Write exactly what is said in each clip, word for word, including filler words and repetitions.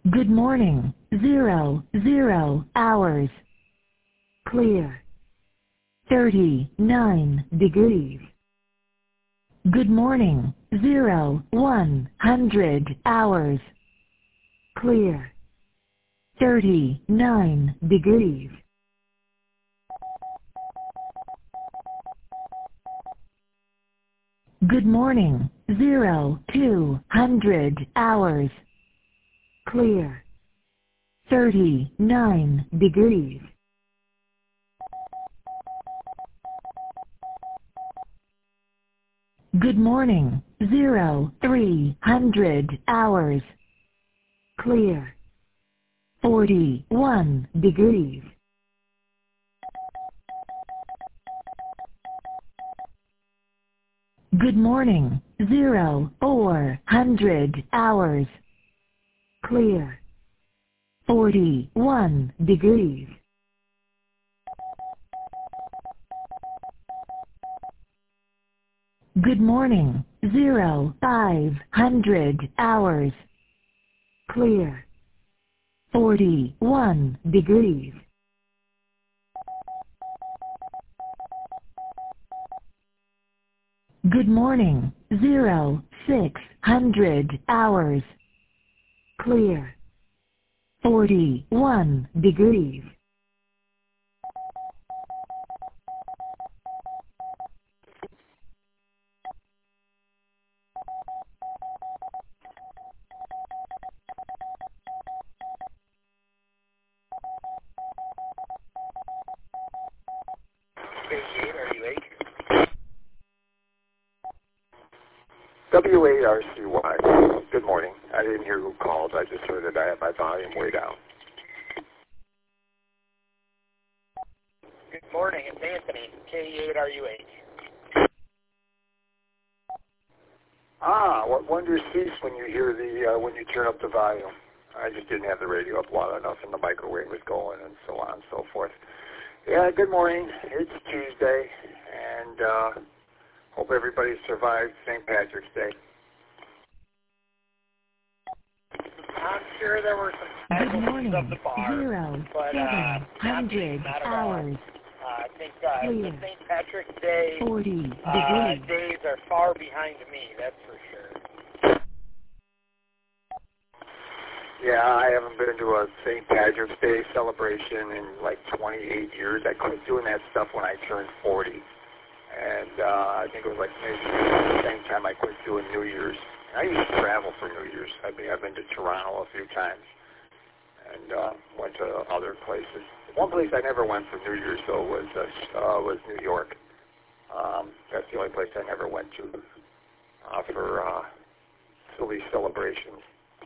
Good morning. Zero, zero hours. Clear. thirty-nine degrees. Good morning. Zero, one hundred hours. Clear. thirty-nine degrees. Good morning. Zero, two hundred hours. Clear. thirty-nine degrees. Good morning. Zero, three hundred hours. Clear. forty-one degrees. Good morning. Zero, four hundred hours. Clear. forty-one degrees. Good morning. Zero, five hundred hours. Clear. forty-one degrees. Good morning. Zero, six hundred hours. Clear. forty-one degrees. W A R C Y. Good morning. I didn't hear who called. I just heard that I had my volume way down. Good morning. It's Anthony, K eight R U H. Ah, what wonders cease when you hear the, uh, when you turn up the volume. I just didn't have the radio up loud enough and the microwave was going and so on and so forth. Yeah, good morning. It's Tuesday and, uh, hope everybody survived Saint Patrick's Day. I'm sure there were some Good morning. of the bar, Zero, but uh, seven hundred not, not hours. Uh, I think uh, Clear. the Saint Patrick's Day forty uh, degrees. days are far behind me, that's for sure. Yeah, I haven't been to a Saint Patrick's Day celebration in like twenty-eight years. I quit doing that stuff when I turned forty. And uh, I think it was like maybe the same time I quit doing New Year's. I used to travel for New Year's. I've been, I've been to Toronto a few times and uh, went to other places. One place I never went for New Year's, though, was uh, uh, was New York. Um, that's the only place I never went to uh, for uh, silly celebrations.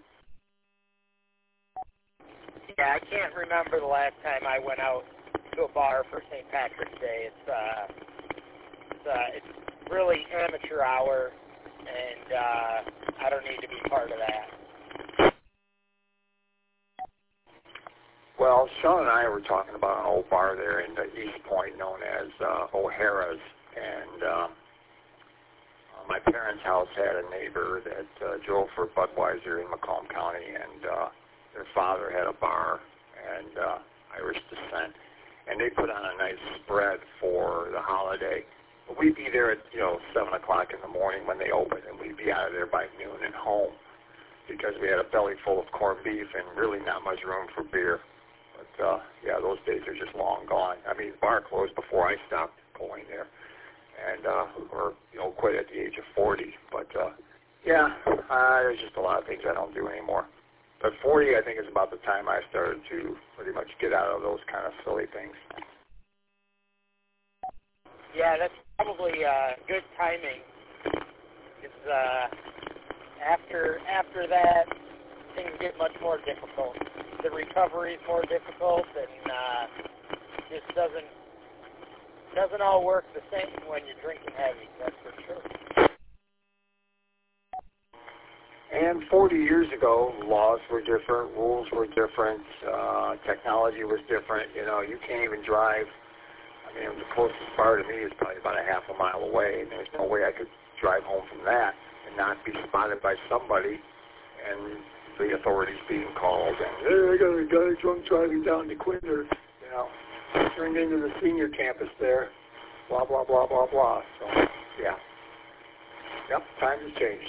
Yeah, I can't remember the last time I went out to a bar for Saint Patrick's Day. It's uh, it's, uh, it's really amateur hour, and uh, I don't need to be part of that. Well, Sean and I were talking about an old bar there in the East Point known as uh, O'Hara's, and uh, my parents' house had a neighbor that uh, drove for Budweiser in Macomb County, and uh, their father had a bar and uh, Irish descent, and they put on a nice spread for the holiday. But we'd be there at, you know, seven o'clock in the morning when they opened, and we'd be out of there by noon and home because we had a belly full of corned beef and really not much room for beer. But, uh, yeah, those days are just long gone. I mean, the bar closed before I stopped going there, and uh, or, you know, quit at the age of forty. But, uh, yeah, uh, there's just a lot of things I don't do anymore. But forty, I think, is about the time I started to pretty much get out of those kind of silly things. Yeah, that's probably uh, good timing. It's uh, after after that, things get much more difficult. The recovery is more difficult, and uh, just doesn't doesn't all work the same when you're drinking heavy. That's for sure. And forty years ago, laws were different, rules were different, uh, technology was different. You know, you can't even drive. I mean, the closest bar to me is probably about a half a mile away, and there's no way I could drive home from that and not be spotted by somebody and the authorities being called, and hey, I got a guy drunk driving down to Quinder, you know, turned into the senior campus there, blah, blah, blah, blah, blah. So, yeah. Yep, times have changed.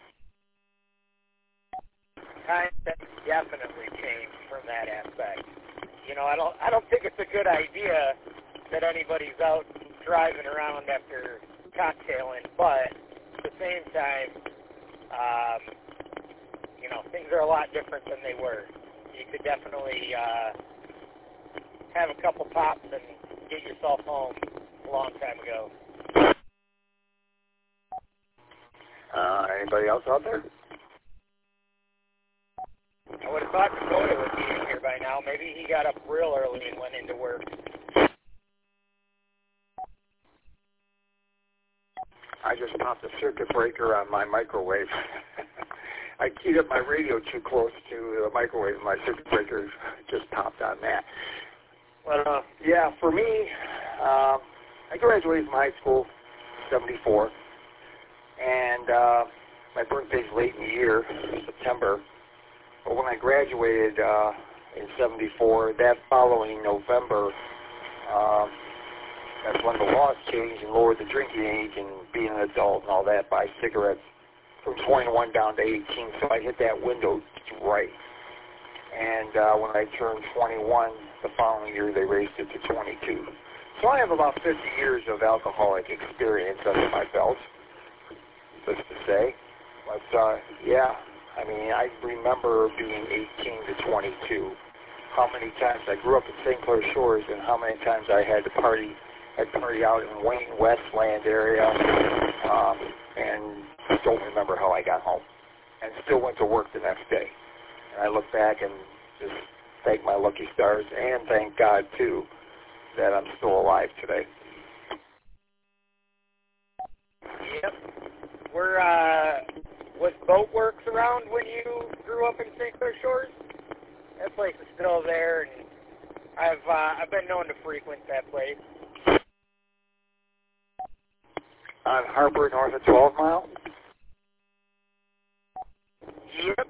Times have definitely changed from that aspect. You know, I don't, I don't think it's a good idea that anybody's out driving around after cocktailing, but at the same time, um, you know, things are a lot different than they were. You could definitely uh, have a couple pops and get yourself home a long time ago. Uh, anybody else out there? I would have thought Dakota would be in here by now. Maybe he got up real early and went into work. I just popped a circuit breaker on my microwave. I keyed up my radio too close to the microwave, and my circuit breaker just popped on that. But, uh, yeah, for me, uh, I graduated from high school seventy-four, and uh, my birthday's late in the year, September. But when I graduated uh, in seventy-four, that following November, um, that's when the laws changed and lowered the drinking age and being an adult and all that, buy cigarettes from twenty-one down to eighteen. So I hit that window right. And uh, when I turned twenty-one, the following year they raised it to twenty-two. So I have about fifty years of alcoholic experience under my belt, just to say. But, uh, yeah, I mean, I remember being eighteen to twenty-two. How many times I grew up in Saint Clair Shores and how many times I had to party. I'd party out in Wayne Westland area um, and don't remember how I got home. And still went to work the next day. And I look back and just thank my lucky stars and thank God, too, that I'm still alive today. Yep. We're, uh, was Boatworks around when you grew up in Saint Clair Shores? That place is still there, and I've, uh, I've been known to frequent that place. On Harper, north of twelve mile? Yep.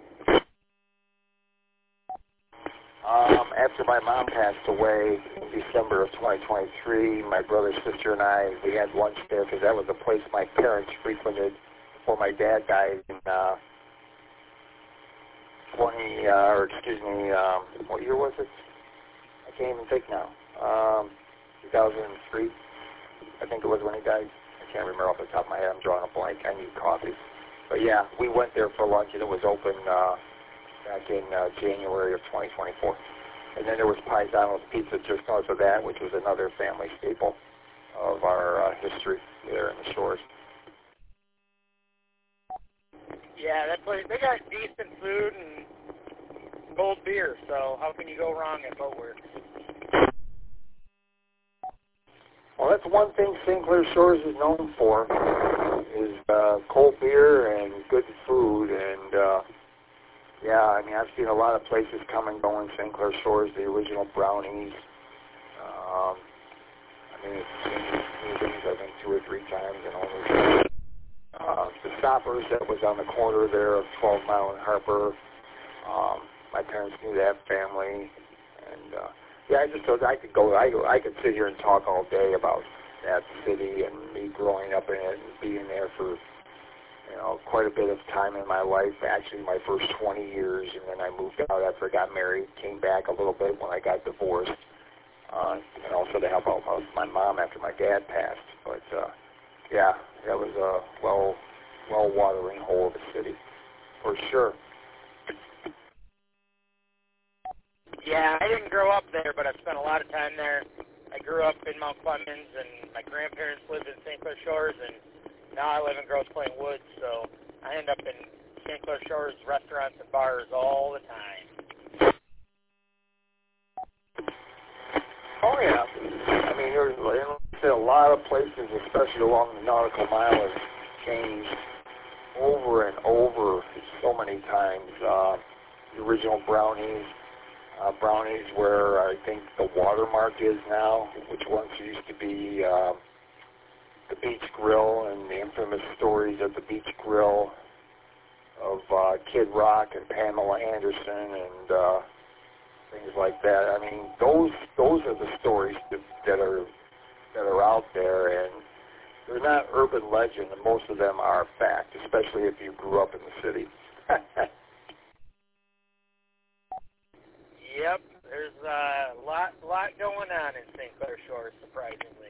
Um, after my mom passed away in December of twenty twenty-three, my brother, sister, and I, we had lunch there because that was the place my parents frequented before my dad died in uh, twenty, uh, or excuse me, um, what year was it? I can't even think now. Um, two thousand three, I think it was when he died. I can't remember off the top of my head. I'm drawing a blank. I need coffee. But yeah, we went there for lunch, and it was open uh, back in uh, January of twenty twenty-four. And then there was Paisano's Pizza just north of that, which was another family staple of our uh, history there in the shores. Yeah, that place, they got decent food and cold beer, so how can you go wrong at Boatworks? Well, that's one thing Saint Clair Shores is known for, is uh, cold beer and good food. And, uh, yeah, I mean, I've seen a lot of places come and go in Saint Clair Shores, the original Brownies. Um, I mean, it's been things, I think, two or three times. And only uh, the Stoppers that was on the corner there of twelve mile and Harper. Um, my parents knew that family. And, uh, yeah, I just thought I could go, I, I could sit here and talk all day about that city and me growing up in it and being there for, you know, quite a bit of time in my life, actually my first twenty years, and then I moved out after I got married, came back a little bit when I got divorced, uh, and also to help out my mom after my dad passed. But, uh, yeah, that was a well, well-watering hole of a city, for sure. Yeah, I didn't grow up there, but I've spent a lot of time there. I grew up in Mount Clemens, and my grandparents lived in Saint Clair Shores, and now I live in Grosse Pointe Woods, so I end up in Saint Clair Shores restaurants and bars all the time. Oh, yeah. I mean, there's a lot of places, especially along the nautical mile, have changed over and over so many times. Uh, the original Brownies, Uh, Brownies, where I think the Watermark is now, which once used to be uh, the Beach Grill, and the infamous stories of the Beach Grill. of uh, Kid Rock and Pamela Anderson and uh, things like that. I mean, those those are the stories that, that are that are out there, and they're not urban legend, and most of them are fact, especially if you grew up in the city. Yep, there's a lot lot going on in Saint Clair Shores, surprisingly.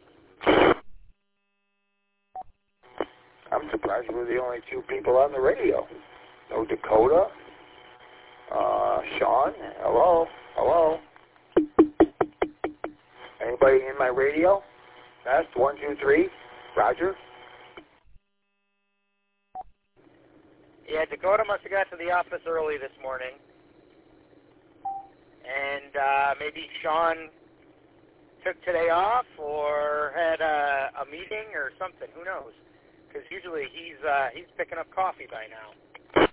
I'm surprised we're the only two people on the radio. No Dakota. Uh, Sean. Hello. Hello. Anybody in my radio? Test one, two, three. Roger. Yeah, Dakota must have got to the office early this morning. And uh, maybe Sean took today off or had a, a meeting or something. Who knows? Because usually he's uh, he's picking up coffee by now.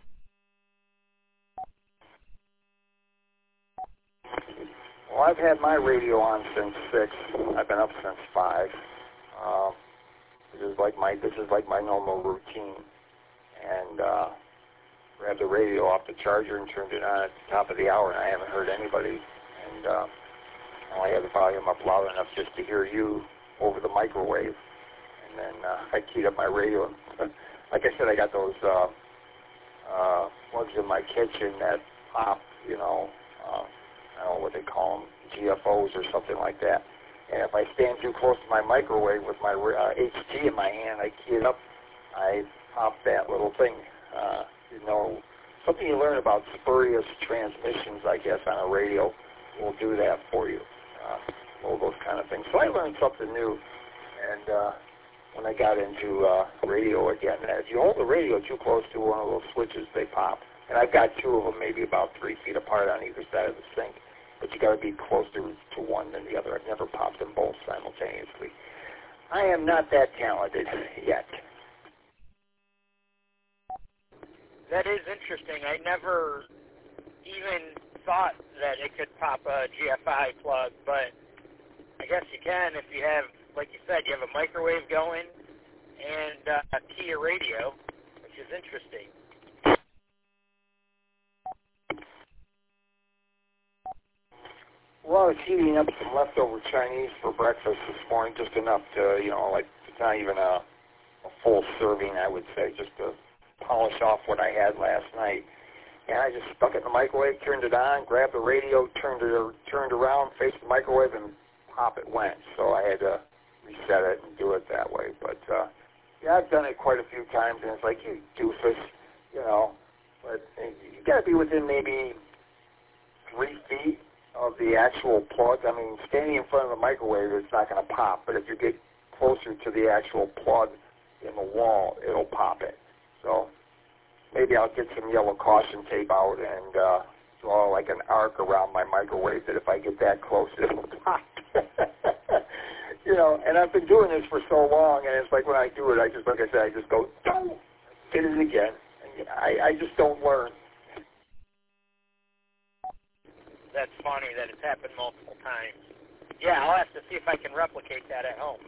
Well, I've had my radio on since six. I've been up since five. Uh, this is like my this is like my normal routine. And uh, grabbed the radio off the charger and turned it on at the top of the hour, and I haven't heard anybody. And uh, I only had the volume up loud enough just to hear you over the microwave. And then uh, I keyed up my radio. Like I said, I got those uh, uh, plugs in my kitchen that pop, you know, uh, I don't know what they call them, G F Os or something like that. And if I stand too close to my microwave with my uh, H T in my hand, I key it up, I pop that little thing. Uh, you know, something you learn about spurious transmissions, I guess, on a radio will do that for you. Uh, all those kind of things. So I learned something new. And uh, when I got into uh, radio again, if you hold the radio too close to one of those switches, they pop. And I've got two of them, maybe about three feet apart on either side of the sink. But you got to be closer to one than the other. I've never popped them both simultaneously. I am not that talented yet. That is interesting. I never even thought that it could pop a G F I plug, but I guess you can if you have, like you said, you have a microwave going and uh, a key a radio, which is interesting. Well, I was heating up some leftover Chinese for breakfast this morning, just enough to, you know, like, it's not even a, a full serving, I would say, just to polish off what I had last night. And I just stuck it in the microwave, turned it on, grabbed the radio, turned it turned around, faced the microwave, and pop it went. So I had to reset it and do it that way. But, uh, yeah, I've done it quite a few times, and it's like, you doofus, you know. But you got to be within maybe three feet of the actual plug. I mean, standing in front of the microwave, it's not going to pop. But if you get closer to the actual plug in the wall, it'll pop it. So maybe I'll get some yellow caution tape out and uh, draw like an arc around my microwave that if I get that close, it'll pop. You know, and I've been doing this for so long, and it's like when I do it, I just, like I said, I just go, don't hit it again. And I, I just don't learn. That's funny that it's happened multiple times. Yeah, I'll have to see if I can replicate that at home.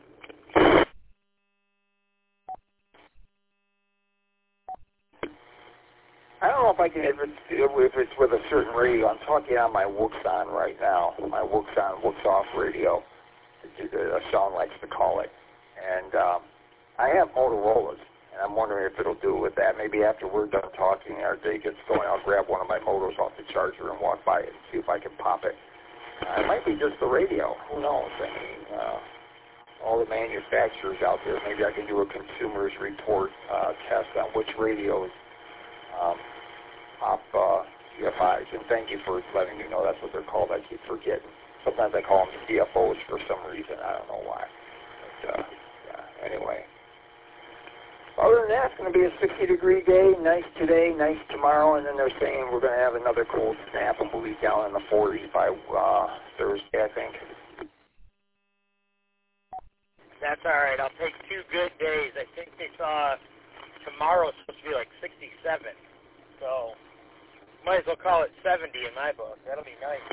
I don't know if I can, if it's, if it's with a certain radio. I'm talking on my Wuxon right now, my Wuxon, Wuxoff radio, as Sean likes to call it. And um, I have Motorola's, and I'm wondering if it'll do with that. Maybe after we're done talking, our day gets going, I'll grab one of my motors off the charger and walk by it and see if I can pop it. Uh, it might be just the radio. Who knows? I mean, uh, all the manufacturers out there, maybe I can do a consumer's report uh, test on which radios um, pop uh, G F Is. And thank you for letting me know that's what they're called. I keep forgetting. Sometimes I call them C F Os for some reason. I don't know why. But, uh, yeah, anyway. Other than that, it's going to be a sixty degree day. Nice today, nice tomorrow, and then they're saying we're going to have another cold snap and we'll be down in the forties by uh, Thursday, I think. That's all right. I'll take two good days. I think they saw tomorrow's supposed to be like sixty-seven. So might as well call it seventy in my book. That'll be nice.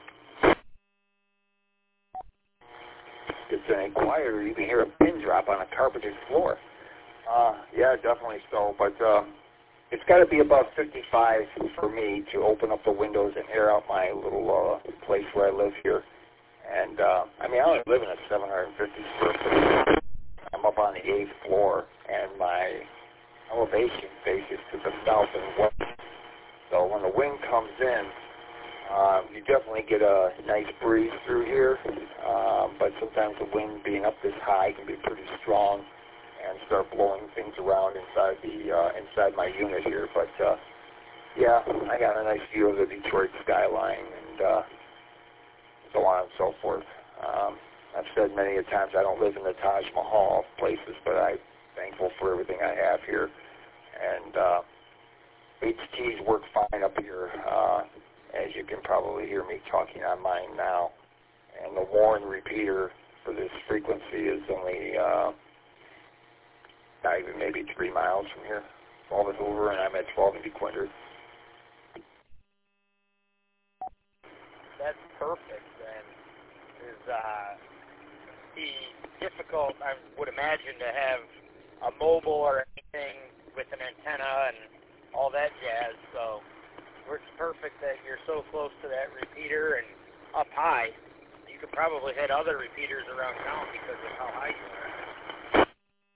It's any quieter. You can hear a pin drop on a carpeted floor. Uh, yeah, definitely so. But uh, it's got to be above fifty-five for me to open up the windows and air out my little uh, place where I live here. And, uh, I mean, I only live in a seven hundred fifty square foot. I'm up on the eighth floor, and my elevation faces to the south and west. So when the wind comes in, uh, you definitely get a nice breeze through here. Uh, but sometimes the wind being up this high can be pretty strong and start blowing things around inside the uh, inside my unit here. But uh, yeah, I got a nice view of the Detroit skyline and uh, so on and so forth. Um, I've said many a times I don't live in the Taj Mahal of places, but I'm thankful for everything I have here. And uh, H Ts work fine up here, uh, as you can probably hear me talking on mine now. And the Warren repeater for this frequency is only uh, not even maybe three miles from here. twelve in Hoover, and I'm at twelve in DeQuinder. That's perfect. And is uh, be difficult, I would imagine, to have a mobile or anything with an antenna and all that jazz. So it's perfect that you're so close to that repeater and up high. You could probably hit other repeaters around town because of how high you are.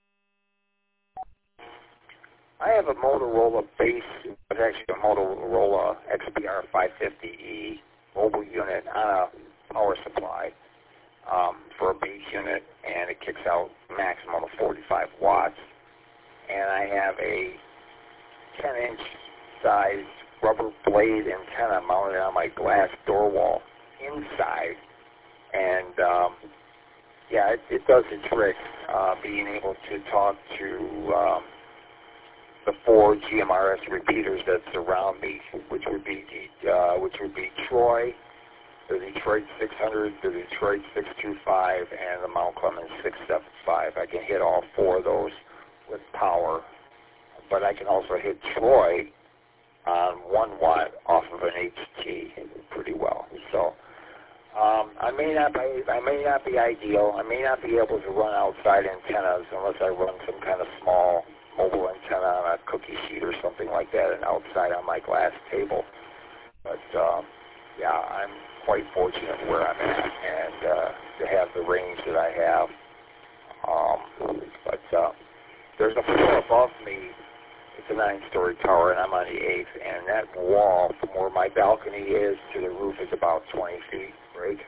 I have a Motorola base, it's actually a Motorola X P R five fifty E mobile unit on a power supply um, for a base unit, and it kicks out maximum of forty-five watts. And I have a ten inch size rubber blade antenna mounted on my glass door wall inside. And um, yeah, it, it does the trick, uh, being able to talk to um, the four G M R S repeaters that surround me, which would be uh, which would be Troy, the Detroit six hundred, the Detroit six twenty-five, and the Mount Clemens six seventy-five. I can hit all four of those with power, but I can also hit Troy on one watt off of an H T pretty well. So um, I may not be I may not be ideal. I may not be able to run outside antennas unless I run some kind of small mobile antenna on a cookie sheet or something like that, and outside on my glass table. But um, yeah, I'm quite fortunate where I'm at, and uh, to have the range that I have. Um, but uh, there's a floor above me. It's a nine-story tower, and I'm on the eighth, and that wall from where my balcony is to the roof is about twenty feet, right?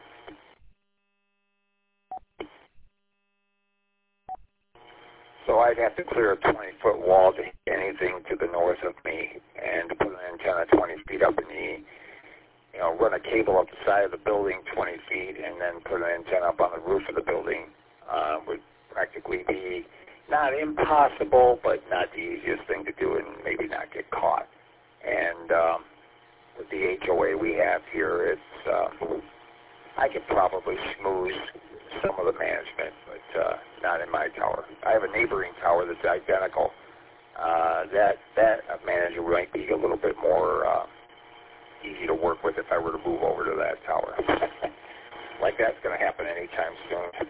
So I'd have to clear a twenty-foot wall to hit anything to the north of me, and to put an antenna twenty feet up in the, you know, run a cable up the side of the building twenty feet, and then put an antenna up on the roof of the building uh, would practically be not impossible, but not the easiest thing to do, and maybe not get caught. And um, with the H O A we have here, it's uh, I could probably schmooze some of the management, but uh, not in my tower. I have a neighboring tower that's identical. Uh, that that manager might be a little bit more uh, easy to work with if I were to move over to that tower. Like that's going to happen anytime soon.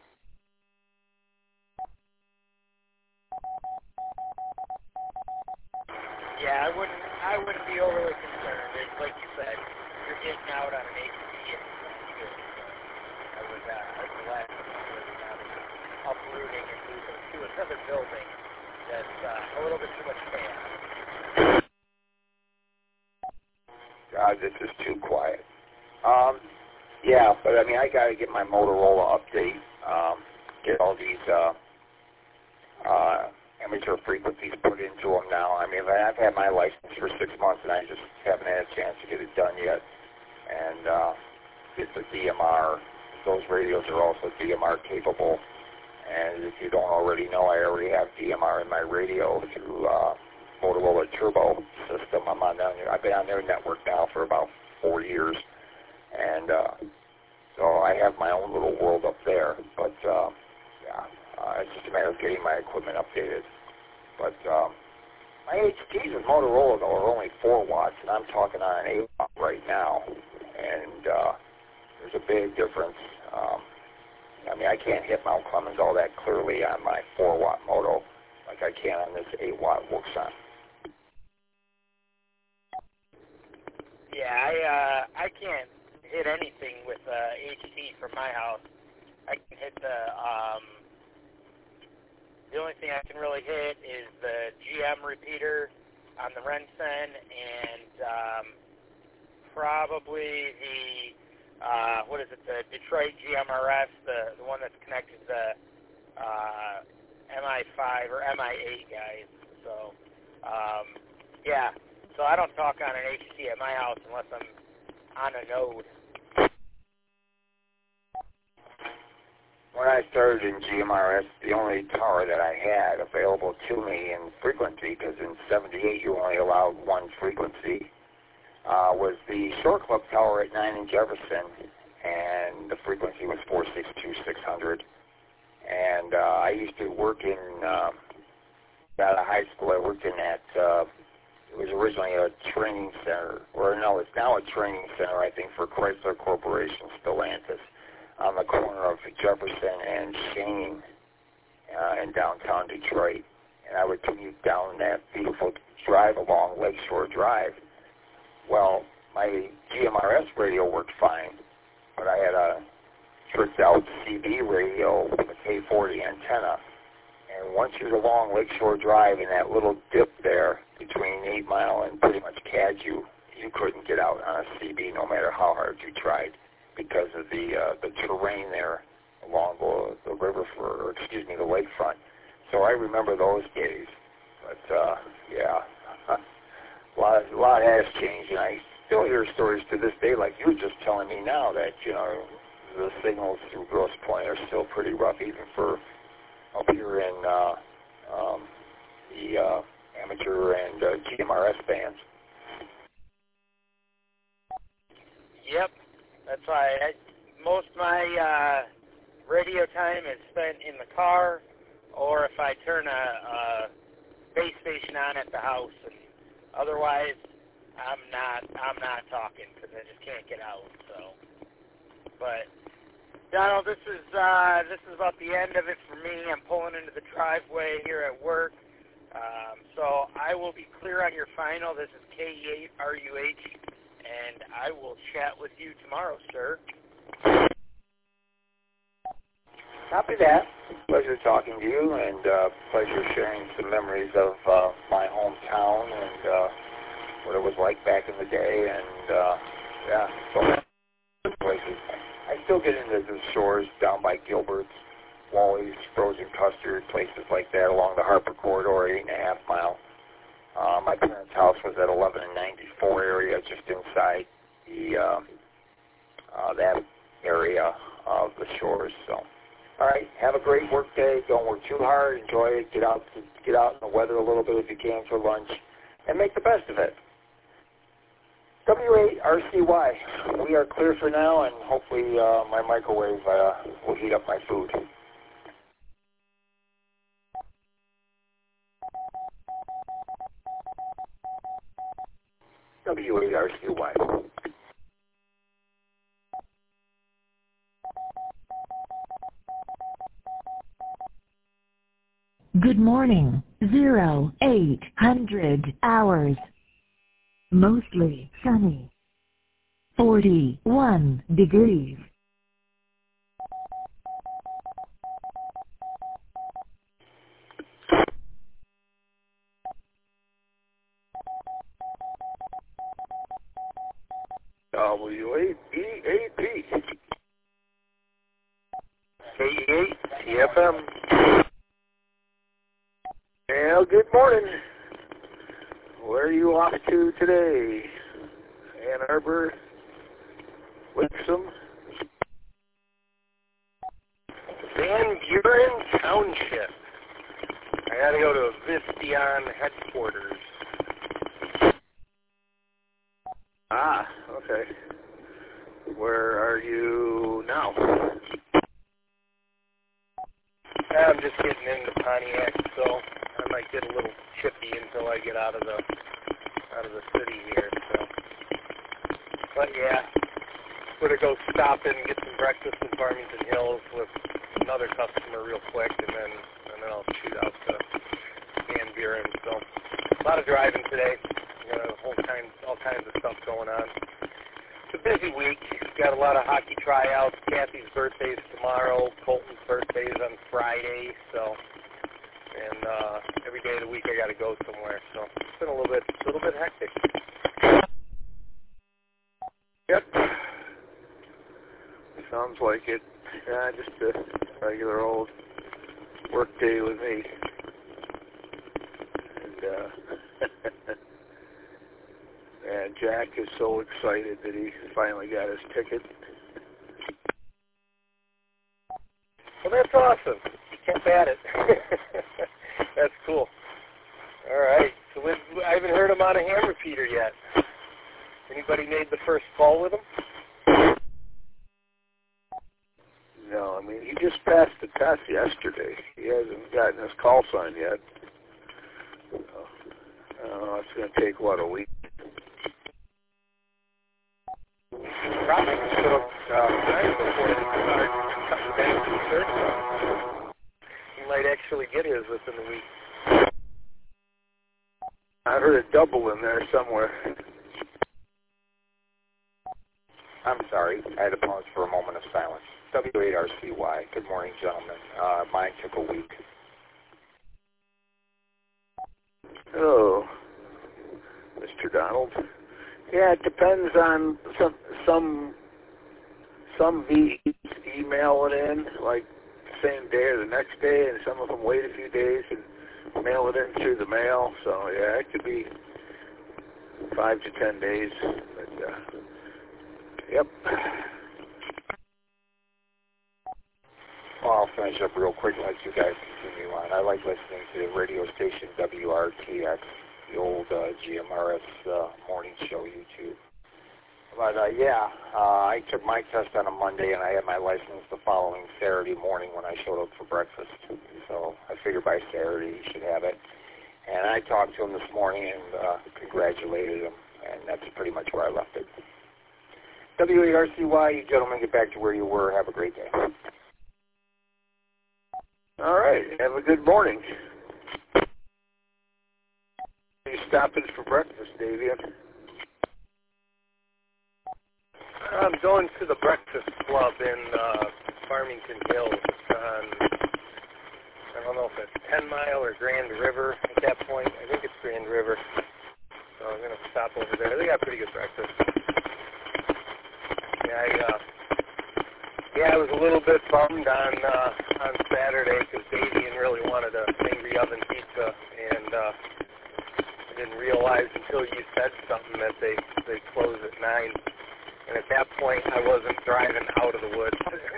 Yeah, I wouldn't. I wouldn't be overly concerned. It's like you said, you're getting out on an H T, and it's good. I would. Uh, that's the last thing I would have uprooting and moving to another building that's uh, a little bit too much chaos. God, this is too quiet. Um, yeah, but I mean, I got to get my Motorola update. Um, get all these. Uh, uh, amateur frequencies put into them now. I mean, I've had my license for six months, and I just haven't had a chance to get it done yet. And uh, it's a D M R. Those radios are also D M R capable. And if you don't already know, I already have D M R in my radio through uh, Motorola Turbo system. I'm on their, I've been on their network now for about four years. And uh, so I have my own little world up there. But, uh, yeah, uh, it's just a matter of getting my equipment updated. But um, my H Ts with Motorola, though, are only four watts, and I'm talking on an eight watt right now. And uh, there's a big difference. Um, I mean, I can't hit Mount Clemens all that clearly on my four watt moto like I can on this eight watt Wuxon. uh, I can't hit anything with uh, H T from my house. I can hit the, um, the only thing I can really hit is the G M repeater on the Rensen and um, probably the, uh, what is it, the Detroit G M R S, the, the one that's connected to the uh, M I five or M I eight guys. So, um, yeah, so I don't talk on an H T at my house unless I'm on a node. When I started in G M R S, the only tower that I had available to me in frequency, because in seventy-eight you only allowed one frequency, uh, was the Shore Club tower at nine in Jefferson, and the frequency was four sixty-two six hundred. And uh, I used to work in, uh, out of high school, I worked in that, uh, it was originally a training center, or no, it's now a training center, I think, for Chrysler Corporation, Stellantis, on the corner of Jefferson and Shane uh, in downtown Detroit. And I would commute down that beautiful drive along Lakeshore Drive. Well, my G M R S radio worked fine, but I had a tricked out C B radio with a K forty antenna. And once you're along Lakeshore Drive in that little dip there between eight Mile and pretty much Cadju, you couldn't get out on a C B no matter how hard you tried, because of the uh, the terrain there along the, the river, for, or excuse me, the lakefront. So I remember those days. But uh, yeah, a lot, a lot has changed, and I still hear stories to this day, like you were just telling me now, that you know the signals through Grosse Pointe are still pretty rough, even for up here in uh, um, the uh, amateur and uh, G M R S bands. Yep. That's why I, most of my uh, radio time is spent in the car, or if I turn a, a base station on at the house. And otherwise, I'm not I'm not talking because I just can't get out. So, but Donald, this is uh, this is about the end of it for me. I'm pulling into the driveway here at work, um, so I will be clear on your final. This is K E eight R U H. And I will chat with you tomorrow, sir. Copy that. Pleasure talking to you, and uh, pleasure sharing some memories of uh, my hometown and uh, what it was like back in the day. And uh, yeah, so many places. I still get into the shores down by Gilbert's, Wally's, Frozen Custard, places like that along the Harper Corridor, eight and a half mile. Uh, my parents' house was at eleven and ninety-four area, just inside the uh, uh, that area of the shores. So, all right, have a great work day. Don't work too hard. Enjoy it. Get out, get out in the weather a little bit if you can for lunch, and make the best of it. W eight R C Y. We are clear for now, and hopefully uh, my microwave uh, will heat up my food. W eight R C Y. Good morning, zero, eight hundred hours. Mostly sunny. forty-one degrees. W eight E A P. K E eight T F M. Well, good morning. Where are you off to today? Ann Arbor? Wixom? Van Buren Township. I gotta go to Visteon headquarters. Ah, okay. Where are you now? I'm just getting into Pontiac, so I might get a little chippy until I get out of the out of the city here. So, but yeah, gonna go stop in and get some breakfast in Farmington Hills with another customer real quick, and then and then I'll shoot out to Van Buren. So a lot of driving today. Got a whole kind, all kinds of stuff going on. busy week. Got a lot of hockey tryouts. Kathy's birthday's tomorrow. Colton's birthday's on Friday. So, and uh, every day of the week I got to go somewhere. So it's been a little bit, a little bit hectic. Yep. Sounds like it. Yeah, just a regular old work day with me. And uh, and Jack is so excited that he finally got his ticket. Well, that's awesome. You can't bat it. That's cool. All right. So we, I haven't heard him on a ham repeater yet. Anybody made the first call with him? No, I mean, he just passed the test yesterday. He hasn't gotten his call sign yet. So, I don't know, it's going to take, what, a week? Probably put up uh, time before he started cutting back to the third one. He might actually get his within the week. I heard a double in there somewhere. I'm sorry. I had to pause for a moment of silence. W eight R C Y. Good morning, gentlemen. Uh, mine took a week. Oh, Mister Donald. Yeah, it depends on some some some V email it in like the same day or the next day, and some of them wait a few days and mail it in through the mail. So yeah, it could be five to ten days. But, uh, yep. Well, I'll finish up real quick and let you guys continue on. I like listening to the radio station W R T X, the old uh, G M R S uh, morning show YouTube. But uh, yeah, uh, I took my test on a Monday and I had my license the following Saturday morning when I showed up for breakfast. So I figured by Saturday he should have it. And I talked to him this morning and uh, congratulated him, and that's pretty much where I left it. W A R C Y, you gentlemen get back to where you were. Have a great day. All right. Have a good morning. Are you stopping for breakfast, Davian? I'm going to the Breakfast Club in uh, Farmington Hills. On, I don't know if it's ten Mile or Grand River at that point. I think it's Grand River. So I'm going to stop over there. They got pretty good breakfast. Yeah, I, uh, yeah, I was a little bit bummed on uh, on Saturday because Davian really wanted a angry oven pizza, and uh, I didn't realize until you said something that they they close at nine. And at that point, I wasn't driving out of the woods.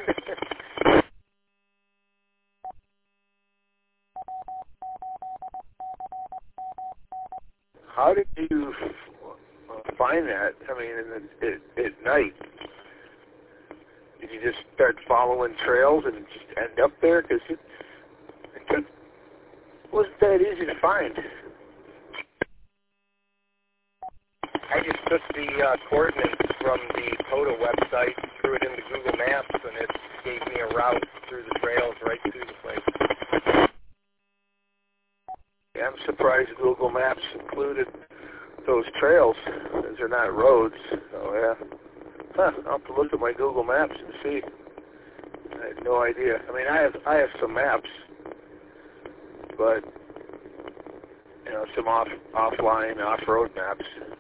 How did you find that? I mean, in the, at, at night, did you just start following trails and just end up there? Because it, it wasn't that easy to find. I just took the uh, coordinates from the C O D A website, threw it into Google Maps, and it gave me a route through the trails right to the place. Yeah, I'm surprised Google Maps included those trails, because they're not roads. So, yeah. Huh, I'll have to look at my Google Maps and see. I had no idea. I mean, I have I have some maps, but, you know, some off offline, off-road maps.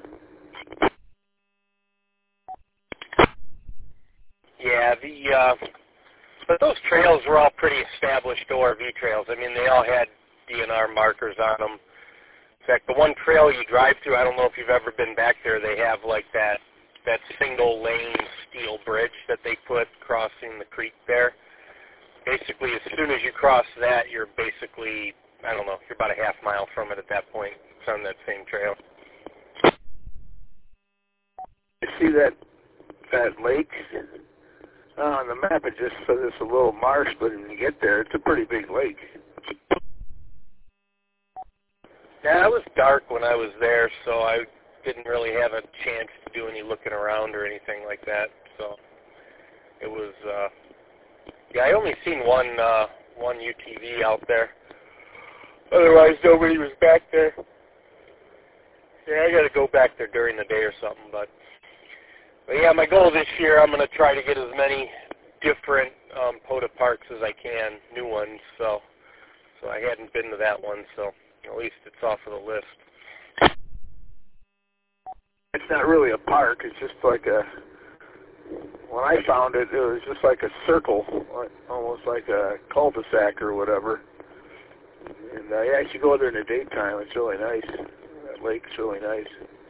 Yeah, the uh, but those trails were all pretty established O R V trails. I mean, they all had D N R markers on them. In fact, the one trail you drive through, I don't know if you've ever been back there, they have like that that single lane steel bridge that they put crossing the creek there. Basically, as soon as you cross that, you're basically, I don't know, you're about a half mile from it at that point. It's on that same trail. You see that that lake? Uh, on the map, it just says it's a little marsh, but when you get there, it's a pretty big lake. Yeah, it was dark when I was there, so I didn't really have a chance to do any looking around or anything like that. So it was, uh, yeah, I only seen one uh, one U T V out there. Otherwise, nobody was back there. Yeah, I got to go back there during the day or something, but But yeah, my goal this year, I'm going to try to get as many different um, POTA parks as I can, new ones. So, so I hadn't been to that one, so at least it's off of the list. It's not really a park. It's just like a. When I found it, it was just like a circle, like, almost like a cul-de-sac or whatever. And uh, yeah, you should go there in the daytime. It's really nice. That lake's really nice.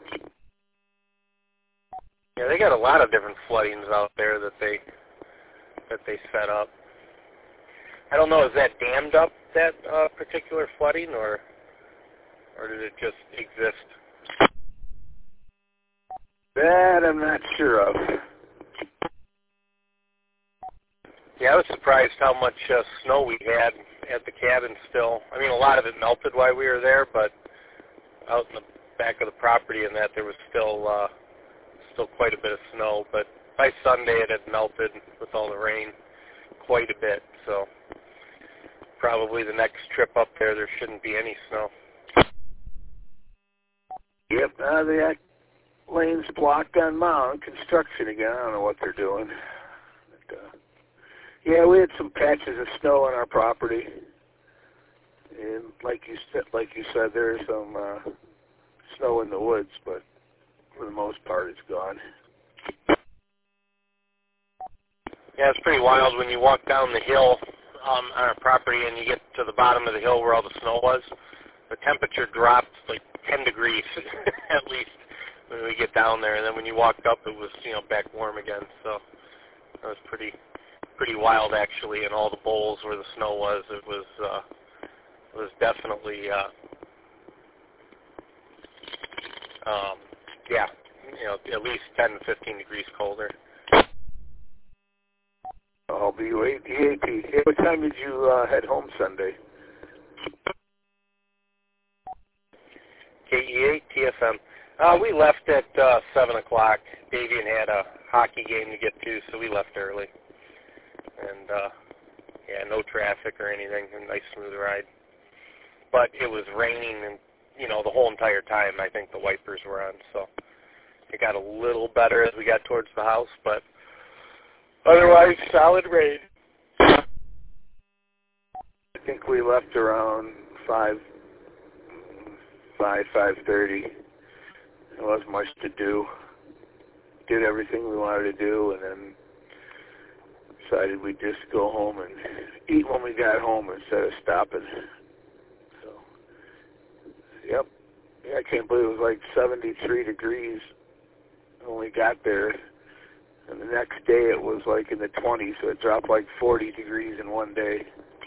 Yeah, they got a lot of different floodings out there that they that they set up. I don't know, is that dammed up, that uh, particular flooding, or or did it just exist? That I'm not sure of. Yeah, I was surprised how much uh, snow we had at the cabin still. I mean, a lot of it melted while we were there, but out in the back of the property and that, there was still uh, still quite a bit of snow. But by Sunday, it had melted with all the rain quite a bit. So probably the next trip up there, there shouldn't be any snow. Yep, uh, the uh, lane's blocked on mountain construction again. I don't know what they're doing. But, uh, yeah, we had some patches of snow on our property, and like you said, like you said, there's some uh, snow in the woods, but for the most part, it's gone. Yeah, it's pretty wild when you walk down the hill um, on our property and you get to the bottom of the hill where all the snow was. The temperature dropped like ten degrees at least when we get down there, and then when you walked up, it was you know back warm again. So it was pretty. pretty wild actually, in all the bowls where the snow was. It was uh, it was definitely uh, um, yeah, you know, at least ten to fifteen degrees colder. I'll be waiting. Hey, what time did you uh, head home Sunday? K E A T F M. Uh, we left at uh, seven o'clock. Davian had a hockey game to get to, so we left early. And, uh, yeah, no traffic or anything, a nice smooth ride. But it was raining, and, you know, the whole entire time. I think the wipers were on, so it got a little better as we got towards the house, but otherwise, solid rain. I think we left around five, five, five thirty. There wasn't much to do. Did everything we wanted to do, and then decided we'd just go home and eat when we got home instead of stopping. So, yep. Yeah, I can't believe it was like seventy-three degrees when we got there. And the next day it was like in the twenties, so it dropped like forty degrees in one day.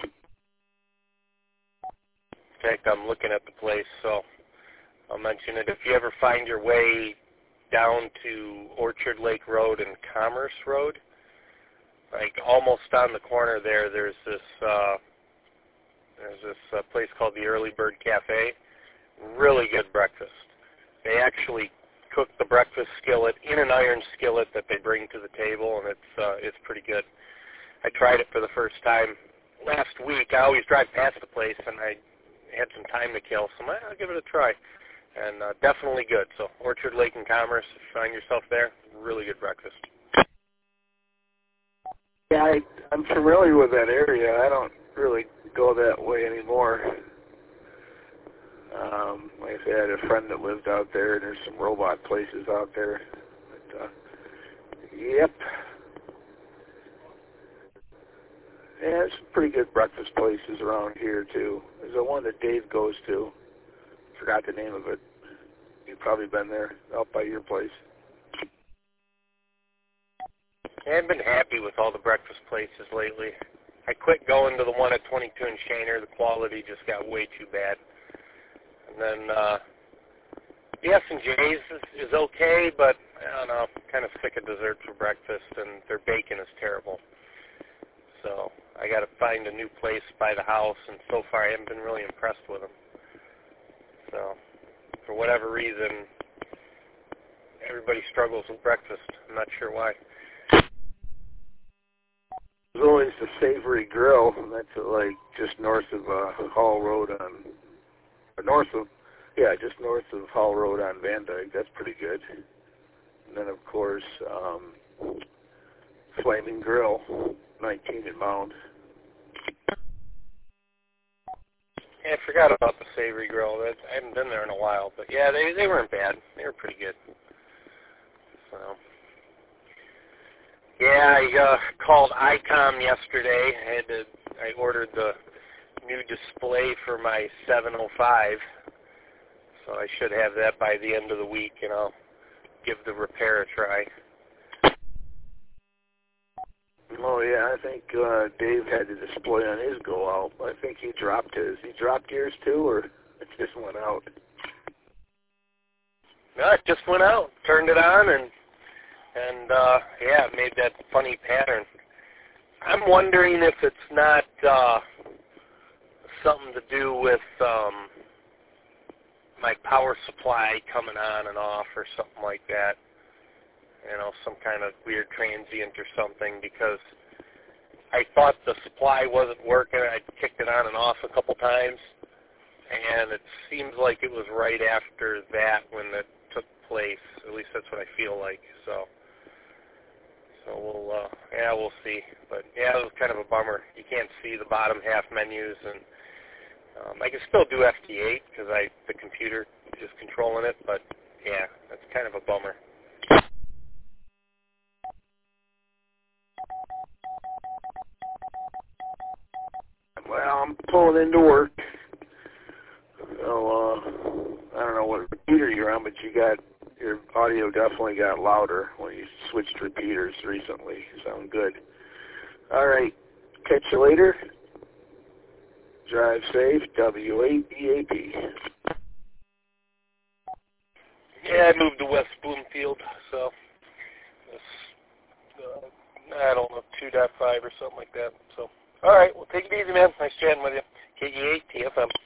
In fact, I'm looking at the place, so I'll mention it. If you ever find your way down to Orchard Lake Road and Commerce Road, like almost on the corner there, there's this uh, there's this uh, place called the Early Bird Cafe. Really good breakfast. They actually cook the breakfast skillet in an iron skillet that they bring to the table, and it's uh, it's pretty good. I tried it for the first time last week. I always drive past the place, and I had some time to kill, so I'll give it a try. And uh, definitely good. So Orchard Lake and Commerce, if you find yourself there, really good breakfast. Yeah, I, I'm familiar with that area. I don't really go that way anymore. Um, like I said, I had a friend that lived out there, and there's some robot places out there. But, uh, yep. Yeah, there's some pretty good breakfast places around here, too. There's a one that Dave goes to. Forgot the name of it. You've probably been there, out by your place. I've been happy with all the breakfast places lately. I quit going to the one at twenty-two and Shaner. The quality just got way too bad. And then uh, the S and J's is, is okay, but I don't know, I'm kind of sick of desserts for breakfast, and their bacon is terrible. So I got to find a new place by the house, and so far I haven't been really impressed with them. So for whatever reason, everybody struggles with breakfast. I'm not sure why. There's always the Savory Grill, and that's uh, like just north of uh, Hall Road on, uh, north of, yeah, just north of Hall Road on Van Dyke. That's pretty good. And then, of course, um, Flaming Grill, nineteen and Mound. Yeah, I forgot about the Savory Grill. That, I haven't been there in a while, but yeah, they they weren't bad. They were pretty good. So, yeah, I uh, called ICOM yesterday. I had to. I ordered the new display for my seven oh five, so I should have that by the end of the week, and I'll give the repair a try. Oh yeah, I think uh, Dave had the display on his go out. I think he dropped his. He dropped yours too, or it just went out? No, it just went out. Turned it on, and and uh, yeah, it made that funny pattern. I'm wondering if it's not uh, something to do with um, my power supply coming on and off or something like that. You know, some kind of weird transient or something, because I thought the supply wasn't working. I kicked it on and off a couple times, and it seems like it was right after that when it took place. At least that's what I feel like. So, so we'll, uh, yeah, we'll see. But yeah, it was kind of a bummer. You can't see the bottom half menus, and um, I can still do F T eight because I the computer is controlling it. But yeah, that's kind of a bummer. Well, I'm pulling into work. So, uh, I don't know what repeater you're on, but you got, your audio definitely got louder when you switched repeaters recently. Sound good. All right. Catch you later. Drive safe. W eight E A P. Yeah, I moved to West Bloomfield, so it's, uh, I don't know, two point five or something like that. So, all right, well, take it easy, man. Nice chatting with you. K E eight T F M.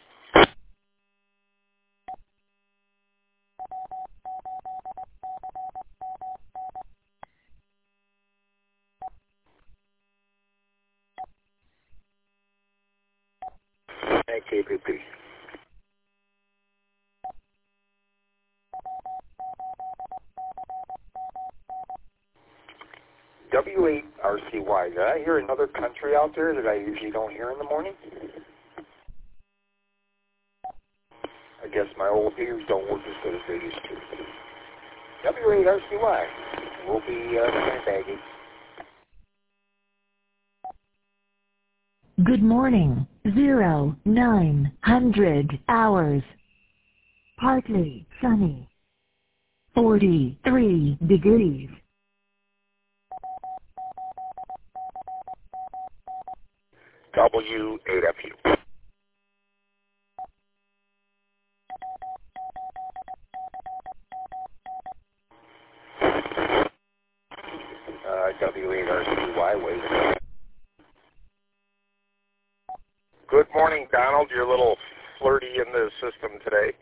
Hey, K P P. W eight R C Y. Did I hear another country out there that I usually don't hear in the morning? I guess my old ears don't work as good as they used to. W eight R C Y. We'll be uh, sandbagging. Good morning. Zero, nine hundred hours. Partly sunny. forty-three degrees. W eight F U. Uh, W eight R C Y, wait a minute. Good morning, Donald. You're a little flirty in the system today.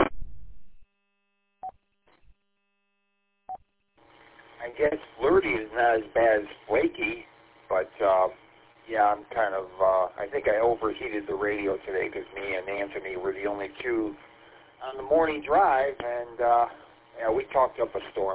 I guess flirty is not as bad as flaky, but uh, yeah, I'm kind of, uh, I think I overheated the radio today because me and Anthony were the only two on the morning drive, and uh, yeah, we talked up a storm.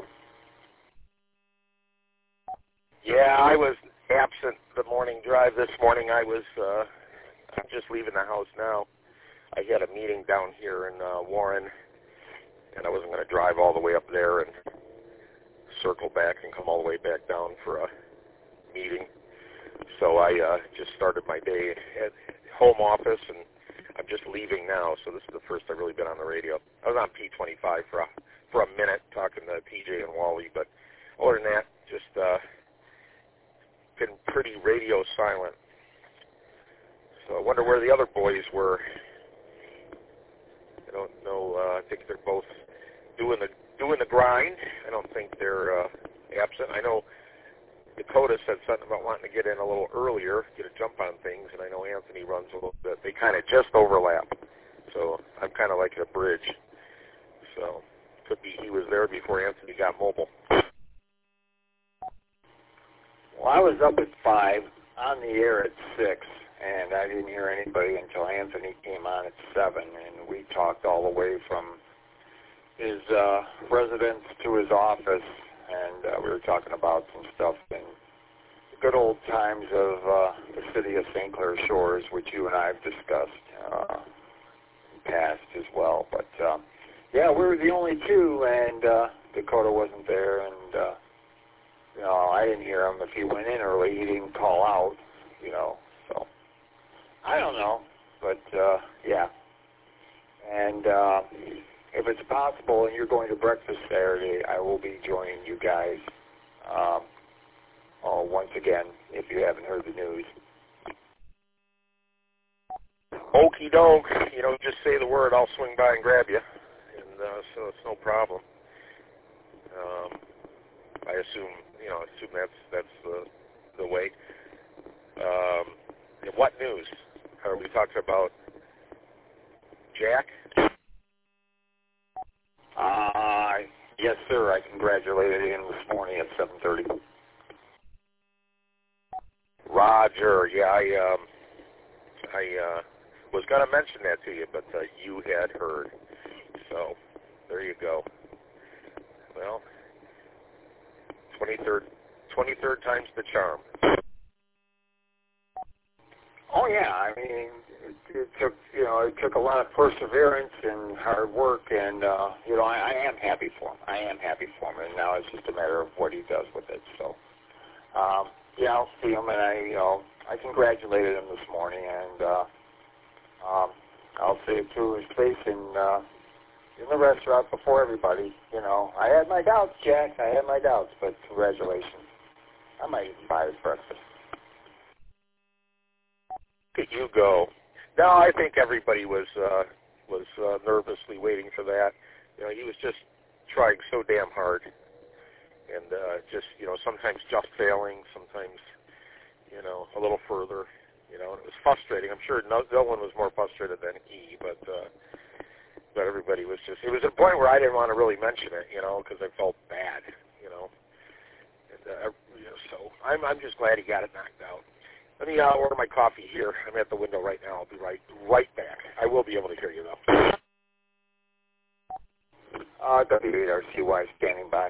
Yeah, I was absent the morning drive this morning. I was, uh, I'm just leaving the house now. I had a meeting down here in uh, Warren, and I wasn't going to drive all the way up there and circle back and come all the way back down for a meeting. So I uh, just started my day at home office, and I'm just leaving now. So this is the first I've really been on the radio. I was on P twenty-five for a, for a minute talking to P J and Wally, but other than that, just uh, been pretty radio silent. So I wonder where the other boys were. I don't know. Uh, I think they're both doing the doing the grind. I don't think they're uh, absent. I know Dakota said something about wanting to get in a little earlier, get a jump on things, and I know Anthony runs a little bit. They kind of just overlap. So I'm kind of like a bridge. So could be he was there before Anthony got mobile. Well, I was up at five, on the air at six, and I didn't hear anybody until Anthony came on at seven, and we talked all the way from his uh, residence to his office and uh, we were talking about some stuff in the good old times of uh, the city of Saint Clair Shores, which you and I have discussed uh, in the past as well. But um, yeah, we were the only two, and uh, Dakota wasn't there, and uh, you know, I didn't hear him. If he went in early, he didn't call out, you know. So I don't know, but uh, yeah. And uh, if it's possible and you're going to breakfast Saturday, I will be joining you guys um, uh, once again if you haven't heard the news. Okie doke. You know, just say the word, I'll swing by and grab you. And uh, so it's no problem. Um, I assume, you know, I assume that's that's the the way. Um, what news? Are we talking about Jack? Uh, yes, sir. I congratulated him this morning at seven thirty. Roger. Yeah, I um, I uh, was going to mention that to you, but uh, you had heard. So there you go. Well, twenty-third, twenty-third time's the charm. Oh yeah, I mean, it, it took you know it took a lot of perseverance and hard work, and uh, you know I, I am happy for him. I am happy for him, and now it's just a matter of what he does with it. So um, yeah, I'll see him, and I you know I congratulated him this morning, and uh, um, I'll say it to his face in uh, in the restaurant before everybody. You know, I had my doubts, Jack. I had my doubts, but congratulations. I might even buy his breakfast. Look at you go. No, I think everybody was uh, was uh, nervously waiting for that. You know, he was just trying so damn hard, and uh, just you know, sometimes just failing, sometimes you know, a little further. You know, and it was frustrating. I'm sure no, no one was more frustrated than he, but uh, but everybody was just. It was a point where I didn't want to really mention it, you know, because I felt bad, you know. And uh, you know, so I'm I'm just glad he got it knocked out. Let me uh, order my coffee here. I'm at the window right now. I'll be right right back. I will be able to hear you, though. Uh, W eight R C Y standing by.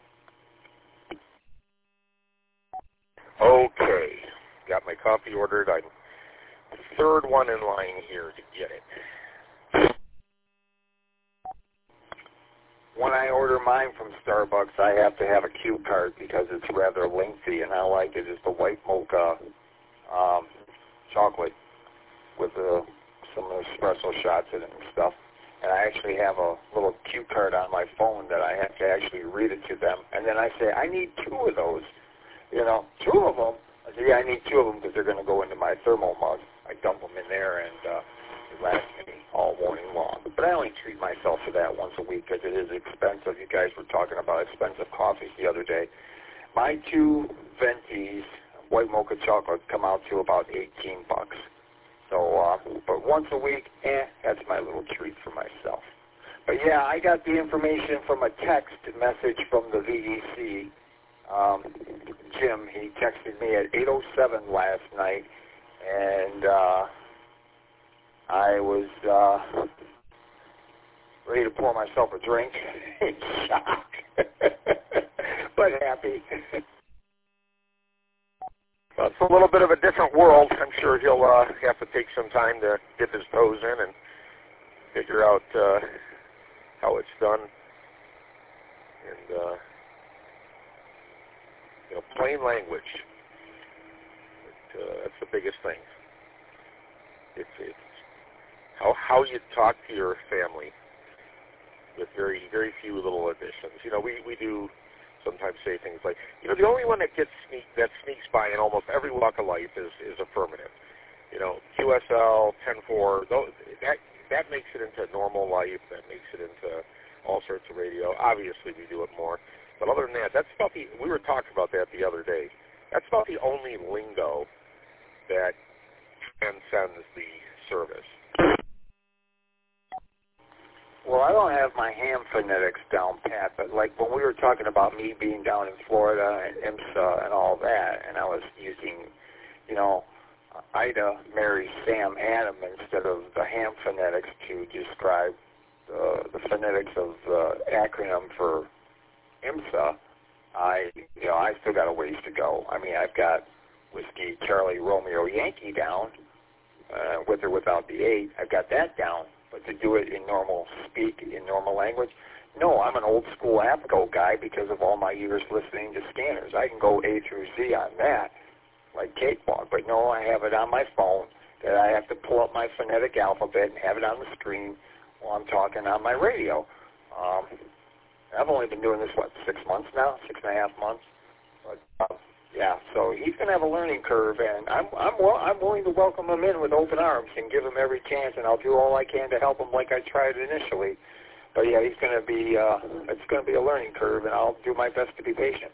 Okay. Got my coffee ordered. I'm the third one in line here to get it. When I order mine from Starbucks, I have to have a cue card because it's rather lengthy, and I like it as the white mocha um, chocolate with uh, some espresso shots in it and stuff. And I actually have a little cue card on my phone that I have to actually read it to them. And then I say, I need two of those. You know, two of them. I say, yeah, I need two of them because they're going to go into my thermal mug. I dump them in there, and uh, it lasts me all morning long. But I only treat myself to that once a week because it is expensive. You guys were talking about expensive coffees the other day. My two Ventis white mocha chocolate come out to about eighteen bucks. So, uh, but once a week, eh, that's my little treat for myself. But yeah, I got the information from a text message from the V E C. Um, Jim, he texted me at eight oh seven last night, and uh, I was uh, ready to pour myself a drink in shock, but happy. Well, it's a little bit of a different world. I'm sure he'll uh, have to take some time to dip his toes in and figure out uh, how it's done. And, uh, you know, plain language. It, uh, that's the biggest thing. It's, it's how, how you talk to your family with very, very few little additions. You know, we, we do sometimes say things like, you know, the only one that gets sneak, that sneaks by in almost every walk of life is, is affirmative. You know, Q S L, ten four, that, that makes it into normal life. That makes it into all sorts of radio. Obviously, we do it more. But other than that, that's about the, we were talking about that the other day. That's about the only lingo that transcends the service. Well, I don't have my ham phonetics down pat, but like when we were talking about me being down in Florida and IMSA and all that, and I was using, you know, Ida, Mary, Sam, Adam instead of the ham phonetics to describe uh, the phonetics of the acronym for IMSA, I, you know, I still got a ways to go. I mean, I've got Whiskey Charlie Romeo Yankee down, uh, with or without the eight. I've got that down. But to do it in normal speak, in normal language, no, I'm an old school APCO guy because of all my years listening to scanners. I can go A through Z on that, like cakewalk. But no, I have it on my phone that I have to pull up my phonetic alphabet and have it on the screen while I'm talking on my radio. Um, I've only been doing this, what, six months now, six and a half months. But uh, yeah, so he's going to have a learning curve, and I'm I'm well, I'm willing to welcome him in with open arms and give him every chance, and I'll do all I can to help him like I tried initially. But yeah, he's going to be uh, it's going to be a learning curve, and I'll do my best to be patient.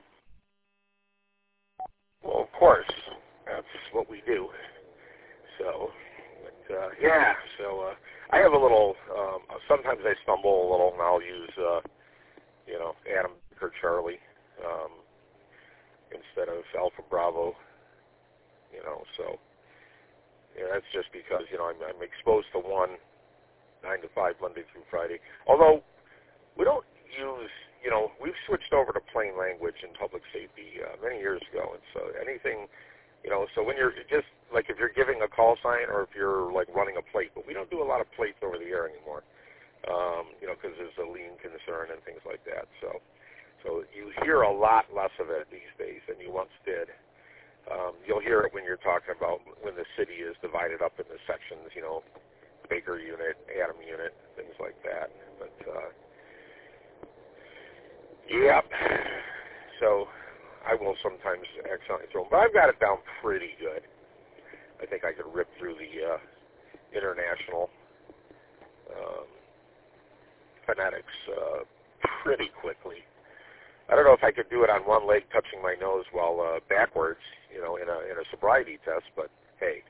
Well, of course, that's what we do. So, but, uh, yeah, so uh, I have a little. Um, sometimes I stumble a little, and I'll use, uh, you know, Adam or Charlie um, instead of Alpha Bravo. You know, so yeah, that's just because you know I'm, I'm exposed to one. nine to five, Monday through Friday. Although, we don't use, you know, we've switched over to plain language in public safety uh, many years ago. And so anything, you know, so when you're just, like if you're giving a call sign or if you're, like, running a plate, but we don't do a lot of plates over the air anymore, um, you know, because there's a lien concern and things like that. So, so you hear a lot less of it these days than you once did. Um, you'll hear it when you're talking about when the city is divided up into sections, you know, Baker unit, Adam unit, things like that. But, uh, yep. So I will sometimes accidentally throw them. But I've got it down pretty good. I think I could rip through the uh, international um, phonetics uh, pretty quickly. I don't know if I could do it on one leg touching my nose while uh, backwards, you know, in a, in a sobriety test, but hey.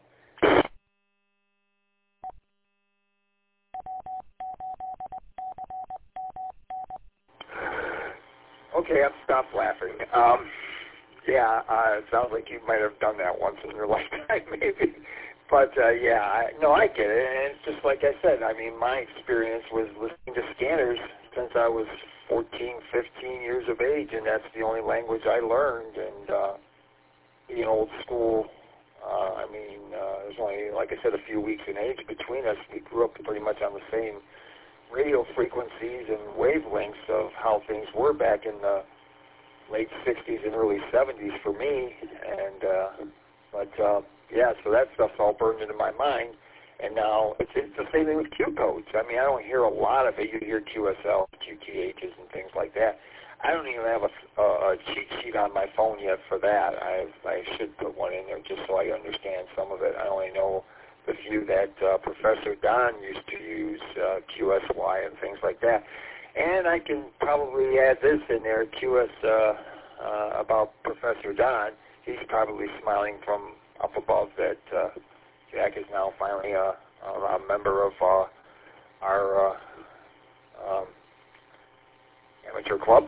Okay, I've stopped laughing. Um, yeah, uh, it sounds like you might have done that once in your lifetime, maybe. But, uh, yeah, I, no, I get it. And it's just like I said, I mean, my experience was listening to scanners since I was fourteen, fifteen years of age, and that's the only language I learned. And, uh, being old school, uh, I mean, uh, there's only, like I said, a few weeks in age between us. We grew up pretty much on the same radio frequencies and wavelengths of how things were back in the late sixties and early seventies for me. And uh, but uh, yeah, so that stuff's all burned into my mind. And now it's, it's the same thing with Q codes. I mean, I don't hear a lot of it. You hear Q S L, Q T H's, and things like that. I don't even have a, a cheat sheet on my phone yet for that. I I should put one in there just so I understand some of it. I only know the few that uh, Professor Don used to use, uh, Q S Y and things like that. And I can probably add this in there, Q S, uh, uh, about Professor Don. He's probably smiling from up above that uh, Jack is now finally a, a member of uh, our uh, um, amateur club.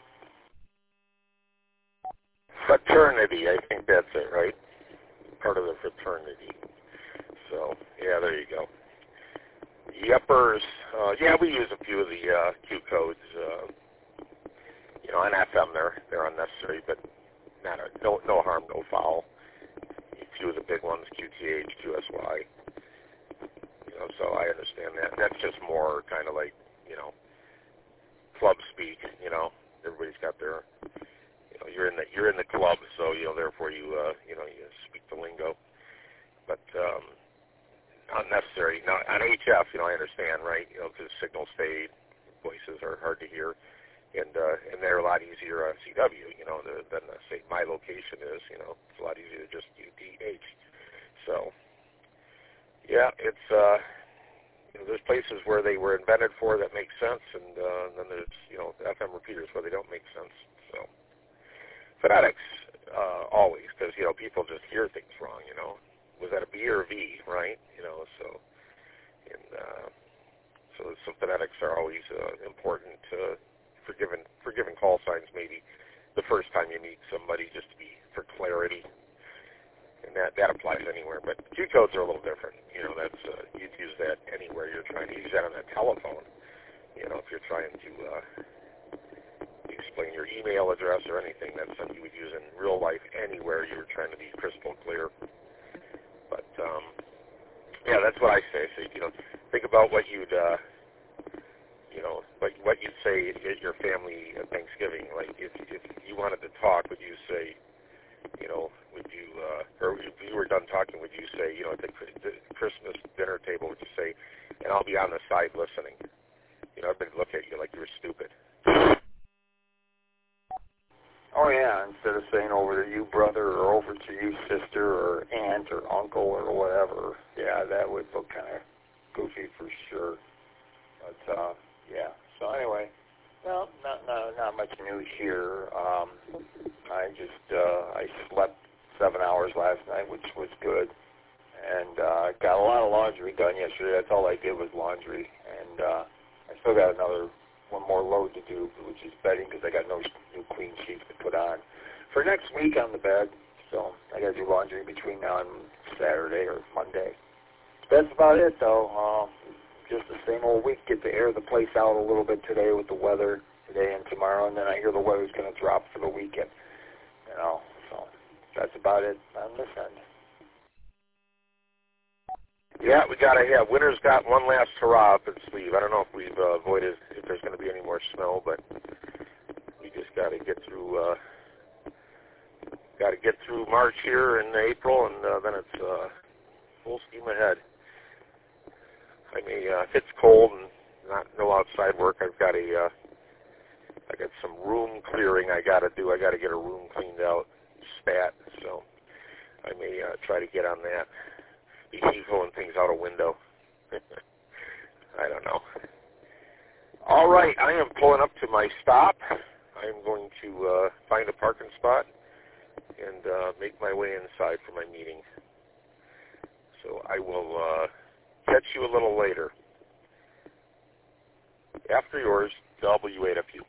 Fraternity, I think that's it, right? Part of the fraternity. So, yeah, there you go. Yuppers. Uh, yeah, we use a few of the uh, Q codes. Uh, you know, on F M, they're, they're unnecessary, but not a, no, no harm, no foul. A few of the big ones, Q T H, Q S Y. You know, so I understand that. That's just more kind of like, you know, club speak, you know. Everybody's got their, you know, you're in the, you're in the club, so, you know, therefore you, uh, you know, you speak the lingo. But, um, unnecessary. Now, on H F, you know, I understand, right? You know, because signals fade, voices are hard to hear, and uh, and they're a lot easier on C W, you know, than, than uh, say my location is. You know, it's a lot easier to just U D H. So, yeah, it's uh, you know, there's places where they were invented for that make sense, and, uh, and then there's you know F M repeaters where they don't make sense. So, phonetics uh, always, because you know people just hear things wrong. You know. Was that a B or a V, right? You know, so and uh, so some phonetics are always uh, important uh, for given for giving call signs. Maybe the first time you meet somebody, just to be for clarity, and that that applies anywhere. But Q codes are a little different. You know, that's uh, you'd use that anywhere you're trying to use that on a telephone. You know, if you're trying to uh, do explain your email address or anything. That's something you would use in real life anywhere you were trying to be crystal clear. But, um, yeah, that's what I say. So, you know, think about what you'd, uh, you know, what, what you'd say at your family at Thanksgiving. Like, if, if you wanted to talk, would you say, you know, would you, uh, or if you were done talking, would you say, you know, at the, the Christmas dinner table, would you say, and I'll be on the side listening? You know, everybody look at you like you're stupid. Oh, yeah, instead of saying over to you, brother, or over to you, sister, or aunt, or uncle, or whatever, yeah, that would look kind of goofy for sure. But, uh, yeah, so anyway, well, not, not, not much news here. Um, I just, uh, I slept seven hours last night, which was good, and uh, got a lot of laundry done yesterday. That's all I did was laundry, and uh, I still got another one more load to do, which is bedding, because I got no new clean sheets to put on for next week on the bed. So I got to do laundry between now and Saturday or Monday. That's about it, though. Um, just the same old week. Get to air the place out a little bit today with the weather today and tomorrow, and then I hear the weather's going to drop for the weekend. You know, so that's about it on this end. Yeah, we got to have. Winter's got one last hurrah up its sleeve. I don't know if we've uh, avoided if there's going to be any more snow, but we just got to get through. Uh, got to get through March here in April, and uh, then it's uh, full steam ahead. I mean, uh, if it's cold and not no outside work, I've got a. Uh, I got some room clearing I got to do. I got to get a room cleaned out, spat. So I may uh, try to get on that. Be throwing things out a window. I don't know. All right, I am pulling up to my stop. I am going to uh, find a parking spot and uh, make my way inside for my meeting. So I will uh, catch you a little later. After yours, W eight F U.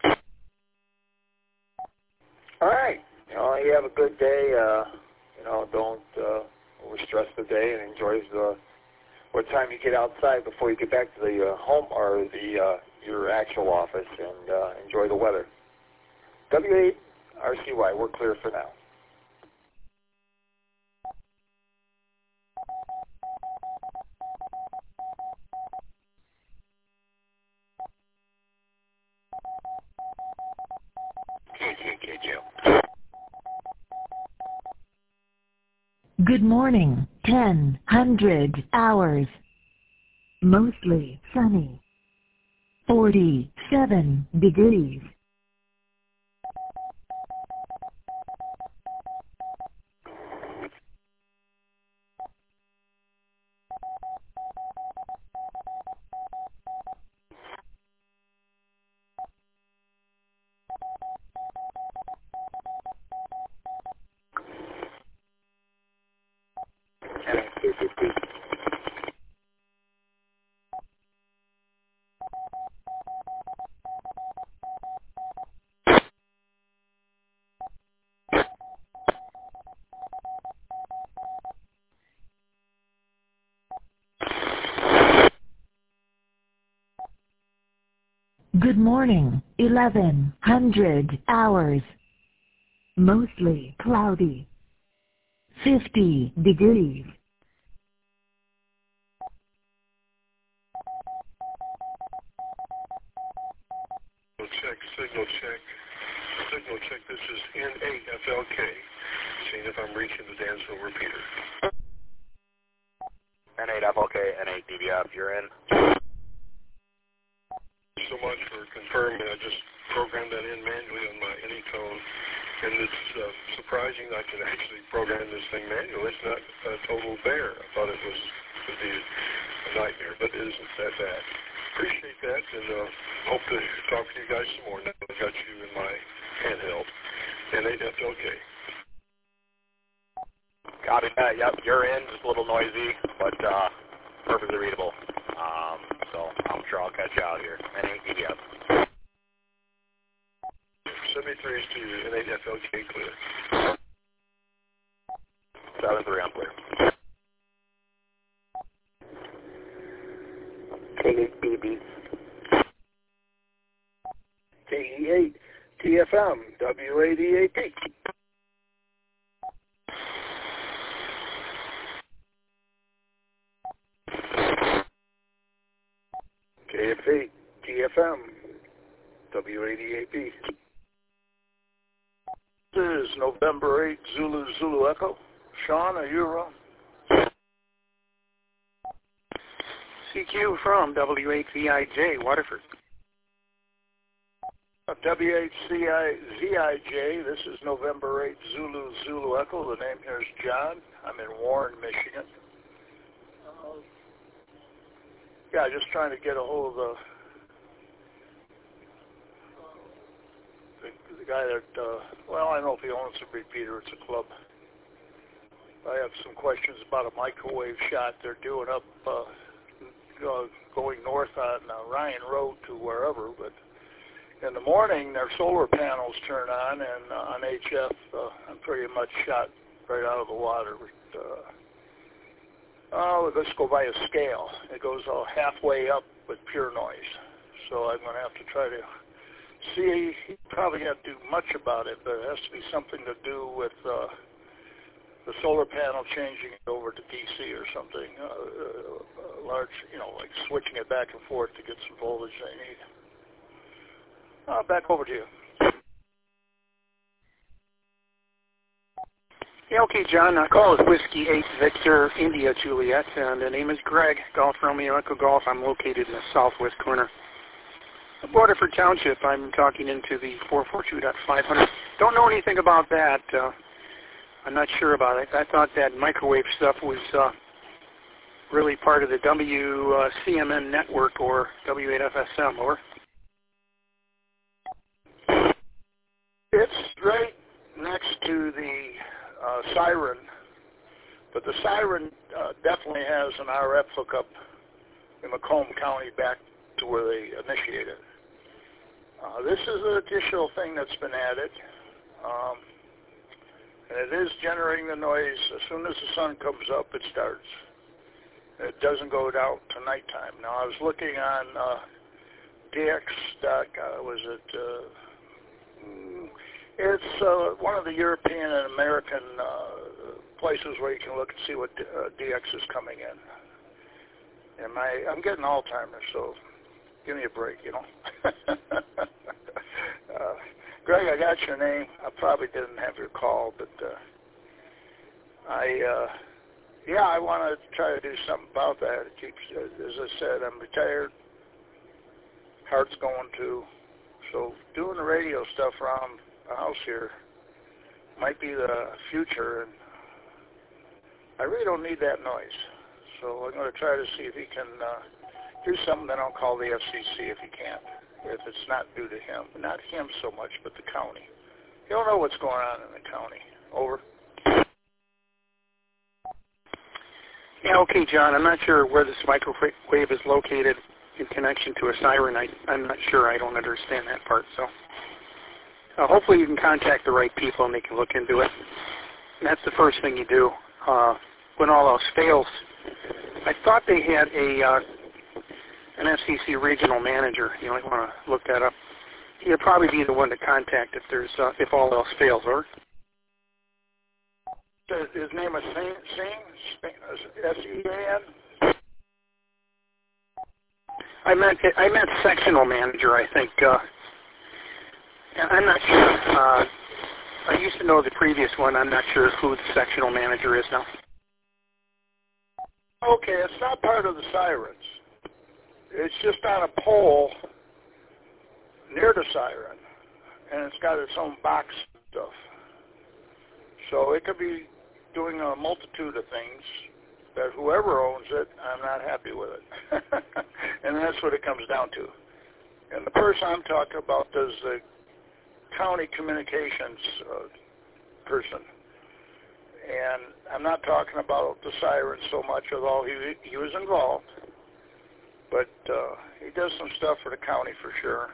All right. You know, you have a good day. Uh, you know, don't uh, overstress the day, and enjoy the what time you get outside before you get back to the uh, home or the uh, your actual office, and uh, enjoy the weather. W eight R C Y, we're clear for now. K K K J. Good morning, ten hundred hours. Mostly sunny. forty-seven degrees. Good morning, eleven hundred hours. Mostly cloudy. fifty degrees. Check, signal check, signal check. This is N eight F L K. Seeing if I'm reaching the Dansville repeater. N eight F L K, N eight D B F, you're in. So much for confirming. I just programmed that in manually on my Anytone, and it's uh, surprising I can actually program this thing manually. It's not a total bear. I thought it was would be a nightmare, but it isn't that bad. Appreciate that, and uh, hope to talk to you guys some more. Now I've got you in my handheld. N eight F L K. Copy that. Yep, you're in. Just a little noisy, but uh, perfectly readable. Um, so I'm sure I'll catch you out here. N eight D B F. seventy-three is to you. N eight F L K clear. seven three, I'm clear. K eight B B. K E eight T F M, W eight E A P. K F eight, T F M, W eight E A P. This is November eighth, Zulu Zulu Echo. Sean, are you around? C Q from W eight Z I J, Waterford. W eight Z I J, this is November eighth, Zulu Zulu Echo. The name here is John. I'm in Warren, Michigan. Uh, yeah, just trying to get a hold of the, the, the guy that, uh, well, I don't know if he owns a repeater. It's a club. I have some questions about a microwave shot they're doing up, uh, uh, going north on uh, Ryan Road to wherever, but in the morning, their solar panels turn on, and uh, on H F, uh, I'm pretty much shot right out of the water. But, uh, oh, let's go by a scale. It goes all halfway up with pure noise. So I'm going to have to try to see. You probably can't do much about it, but it has to be something to do with uh, the solar panel changing it over to D C or something. Uh, uh, large, you know, like switching it back and forth to get some voltage they need. Uh, back over to you. Yeah, okay, John. Uh, call is Whiskey eight Victor India Juliet, and the name is Greg. Golf Romeo Echo Golf. I'm located in the southwest corner of Waterford Township. I'm talking into the four forty-two point five hundred. Don't know anything about that. Uh, I'm not sure about it. I thought that microwave stuff was uh, really part of the W C M N network or W eight F S M, or? It's right next to the uh, Siren, but the Siren uh, definitely has an R F hookup in Macomb County back to where they initiated. Uh, this is an additional thing that's been added, um, and it is generating the noise. As soon as the sun comes up, it starts. It doesn't go down to nighttime. Now, I was looking on uh, D X, uh, was it... Uh, It's uh, one of the European and American uh, places where you can look and see what uh, D X is coming in. And my, I'm getting Alzheimer's, so give me a break, you know. uh, Greg, I got your name. I probably didn't have your call, but uh, I, uh, yeah, I want to try to do something about that. It keeps, as I said, I'm retired. Heart's going too. So doing the radio stuff around the house here might be the future, and I really don't need that noise. So I'm going to try to see if he can uh, do something. Then I'll call the F C C if he can't, if it's not due to him. Not him so much, but the county. You don't know what's going on in the county. Over. Yeah, okay, John. I'm not sure where this microwave is located in connection to a siren. I, I'm not sure. I don't understand that part. So uh, hopefully you can contact the right people and they can look into it. And that's the first thing you do. Uh, when all else fails, I thought they had a uh, an F C C regional manager. You might want to look that up. He'd probably be the one to contact if there's uh, if all else fails. Or his name is Singh, S E A N. I meant I meant sectional manager. I think. Uh, I'm not sure. Uh, I used to know the previous one. I'm not sure who the sectional manager is now. Okay, it's not part of the sirens. It's just on a pole near the siren, and it's got its own box stuff. So it could be doing a multitude of things that whoever owns it, I'm not happy with it. And that's what it comes down to. And the person I'm talking about is the county communications uh, person. And I'm not talking about the siren so much, although he, he was involved. But uh, he does some stuff for the county for sure.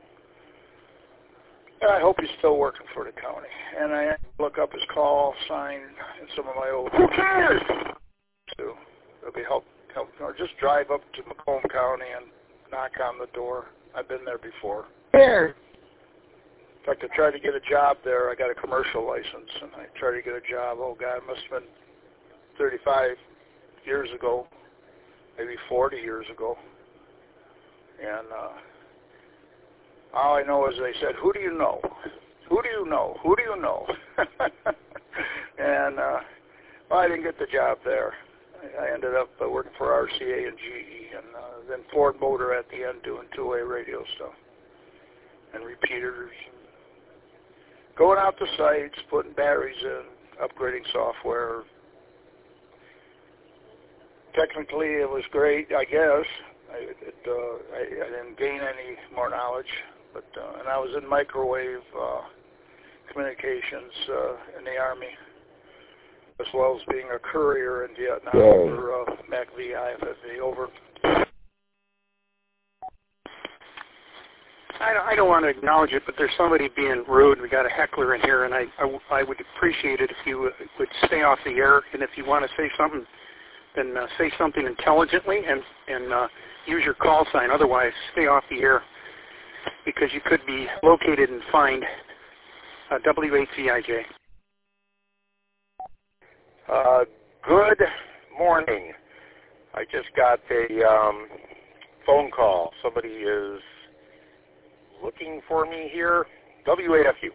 And I hope he's still working for the county. And I look up his call sign in some of my old... Who cares? So it'll be help, help, or just drive up to Macomb County and knock on the door. I've been there before. Here. fact, I tried to get a job there. I got a commercial license, and I tried to get a job. Oh, God, it must have been thirty-five years ago, maybe forty years ago. And uh, all I know is they said, who do you know? Who do you know? Who do you know? and uh, well, I didn't get the job there. I ended up uh, working for R C A and G E, and uh, then Ford Motor at the end doing two-way radio stuff and repeaters. Going out to sites, putting batteries in, upgrading software. Technically, it was great, I guess. I, it, uh, I, I didn't gain any more knowledge, but uh, and I was in microwave uh, communications uh, in the Army, as well as being a courier in Vietnam Yay. for uh, M A C V, I F F V, over. I don't, I don't want to acknowledge it, but there's somebody being rude. We got a heckler in here, and I, I, I would appreciate it if you would stay off the air, and if you want to say something, then uh, say something intelligently and, and uh, use your call sign. Otherwise, stay off the air, because you could be located and fined. Uh, W H C I J. Uh, good morning. I just got a um, phone call. Somebody is looking for me here. W eight F U.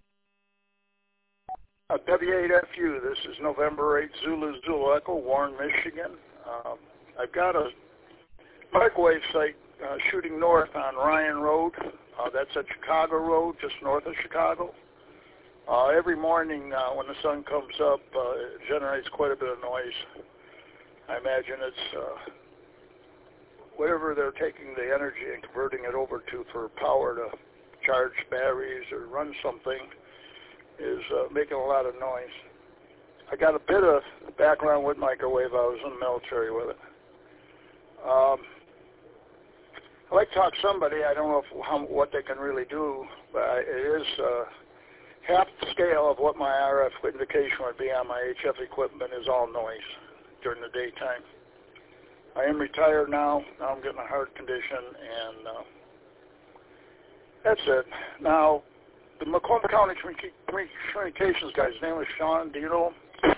Uh, W eight F U, this is November eighth, Zulu Zulu Echo, Warren, Michigan. Um, I've got a microwave site uh, shooting north on Ryan Road. Uh, that's at Chicago Road, just north of Chicago. Uh, every morning uh, when the sun comes up, uh, it generates quite a bit of noise. I imagine it's uh, whatever they're taking the energy and converting it over to for power to charge batteries or run something is uh, making a lot of noise. I got a bit of background with microwave. I was in the military with it. Um, I like to talk to somebody. I don't know if, how, what they can really do, but it is uh, half the scale of what my R F indication would be on my H F equipment is all noise during the daytime. I am retired now. Now I'm getting a heart condition, and uh, that's it. Now, the Macomb County Communications guy, his name is Sean. Do you know him?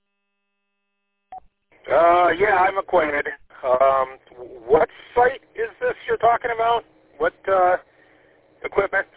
Uh, yeah, I'm acquainted. Um, what site is this you're talking about? What uh, equipment?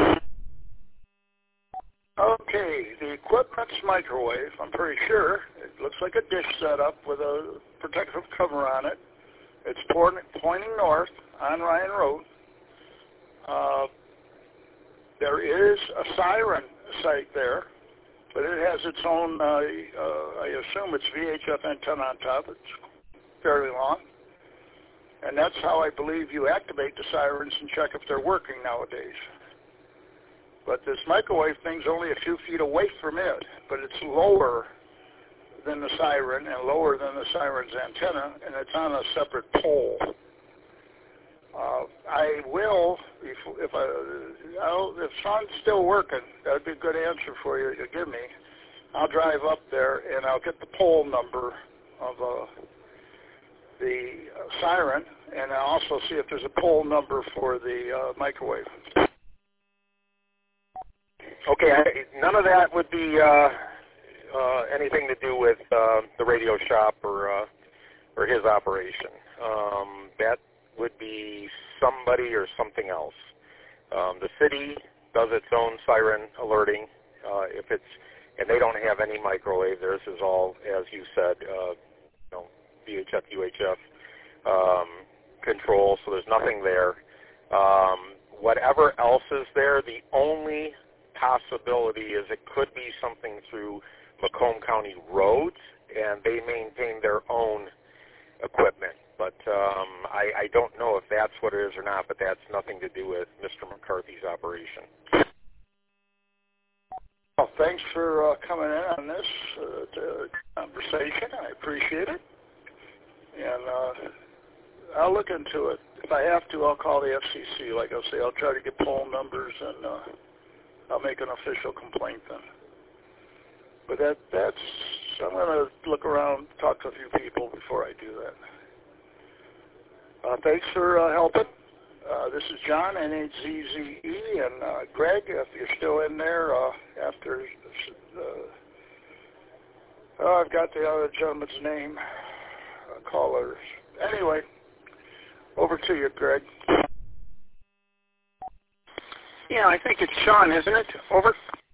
Okay, the equipment's microwave, I'm pretty sure. It looks like a dish setup with a protective cover on it. It's pointing north on Ryan Road. Uh, there is a siren site there, but it has its own, uh, uh, I assume it's V H F antenna on top. It's fairly long. And that's how I believe you activate the sirens and check if they're working nowadays. But this microwave thing's only a few feet away from it, but it's lower than the siren and lower than the siren's antenna, and it's on a separate pole. Uh, I will, if, if, I, I'll, if Sean's still working, that would be a good answer for you to give me. I'll drive up there, and I'll get the pole number of uh, the uh, siren, and I'll also see if there's a pole number for the uh, microwave. Okay, I, none of that would be uh, uh, anything to do with uh, the radio shop or uh, or his operation. Um, that would be somebody or something else. Um, the city does its own siren alerting. Uh, if it's and they don't have any microwave. Theirs is all, as you said, uh, you know, V H F, U H F um, control. So there's nothing there. Um, whatever else is there, the only possibility is it could be something through Macomb County roads, and they maintain their own equipment. But um, I, I don't know if that's what it is or not, but that's nothing to do with Mister McCarthy's operation. Well, thanks for uh, coming in on this uh, to conversation. I appreciate it. And uh, I'll look into it. If I have to, I'll call the F C C. Like I say, I'll try to get poll numbers, and uh, I'll make an official complaint then. But that, that's, I'm going to look around, talk to a few people before I do that. Uh, thanks for uh, helping. Uh, this is John, N H Z Z E, and uh, Greg, if you're still in there uh, after, uh, oh, I've got the other gentleman's name, uh, callers. Anyway, over to you, Greg. Yeah, I think it's Sean, isn't it? Over.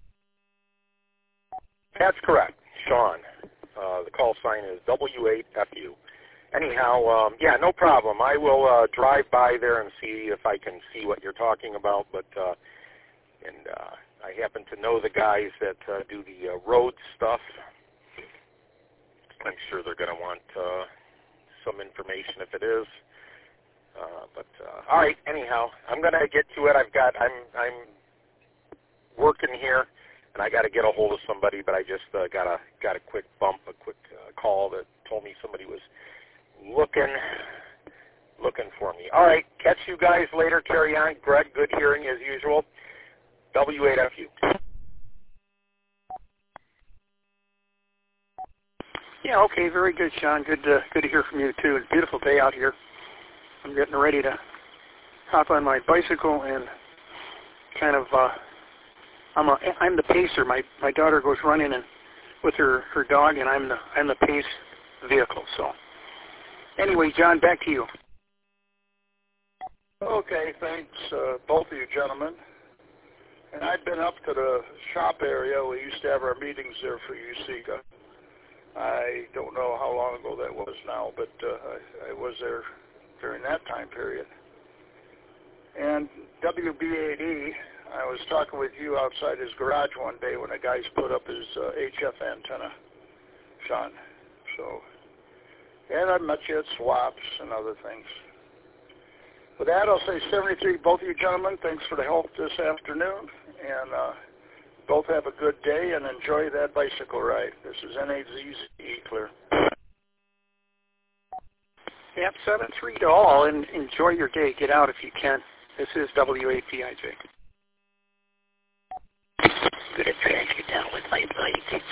That's correct, Sean. Uh, the call sign is W eight F U. Anyhow, um, yeah, no problem. I will uh, drive by there and see if I can see what you're talking about. But uh, and uh, I happen to know the guys that uh, do the uh, road stuff. I'm sure they're going to want uh, some information if it is. Uh, but uh, all right. Anyhow, I'm going to get to it. I've got. I'm. I'm working here, and I got to get a hold of somebody. But I just uh, got a got a quick bump, a quick uh, call that told me somebody was looking looking for me. All right, catch you guys later. Carry on. Greg, good hearing as usual. W eight F U. Yeah, okay, very good, Sean. Good to, good to hear from you, too. It's a beautiful day out here. I'm getting ready to hop on my bicycle and kind of, uh, I'm a, I'm the pacer. My my daughter goes running and with her, her dog, and I'm the I'm the pace vehicle. So anyway, John, back to you. Okay, thanks, uh, both of you gentlemen. And I've been up to the shop area. We used to have our meetings there for U S I G A. I don't know how long ago that was now, but uh, I, I was there during that time period. And W B eight E, I was talking with you outside his garage one day when the guys put up his uh, H F antenna, Sean. So, and I met you at swaps and other things. With that, I'll say seventy-three, both of you gentlemen. Thanks for the help this afternoon. And uh, both have a good day and enjoy that bicycle ride. This is N H Z Z E clear. Yep, seven three to all, and enjoy your day. Get out if you can. This is W A P I J. Good to drag you down with my bike.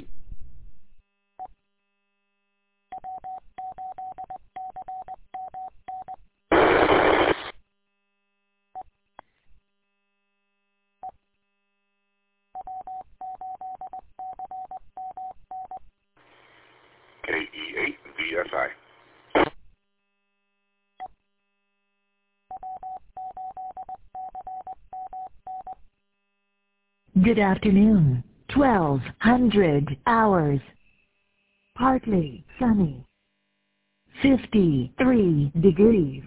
K E eight V S I. Good afternoon. twelve hundred hours. Partly sunny. fifty-three degrees.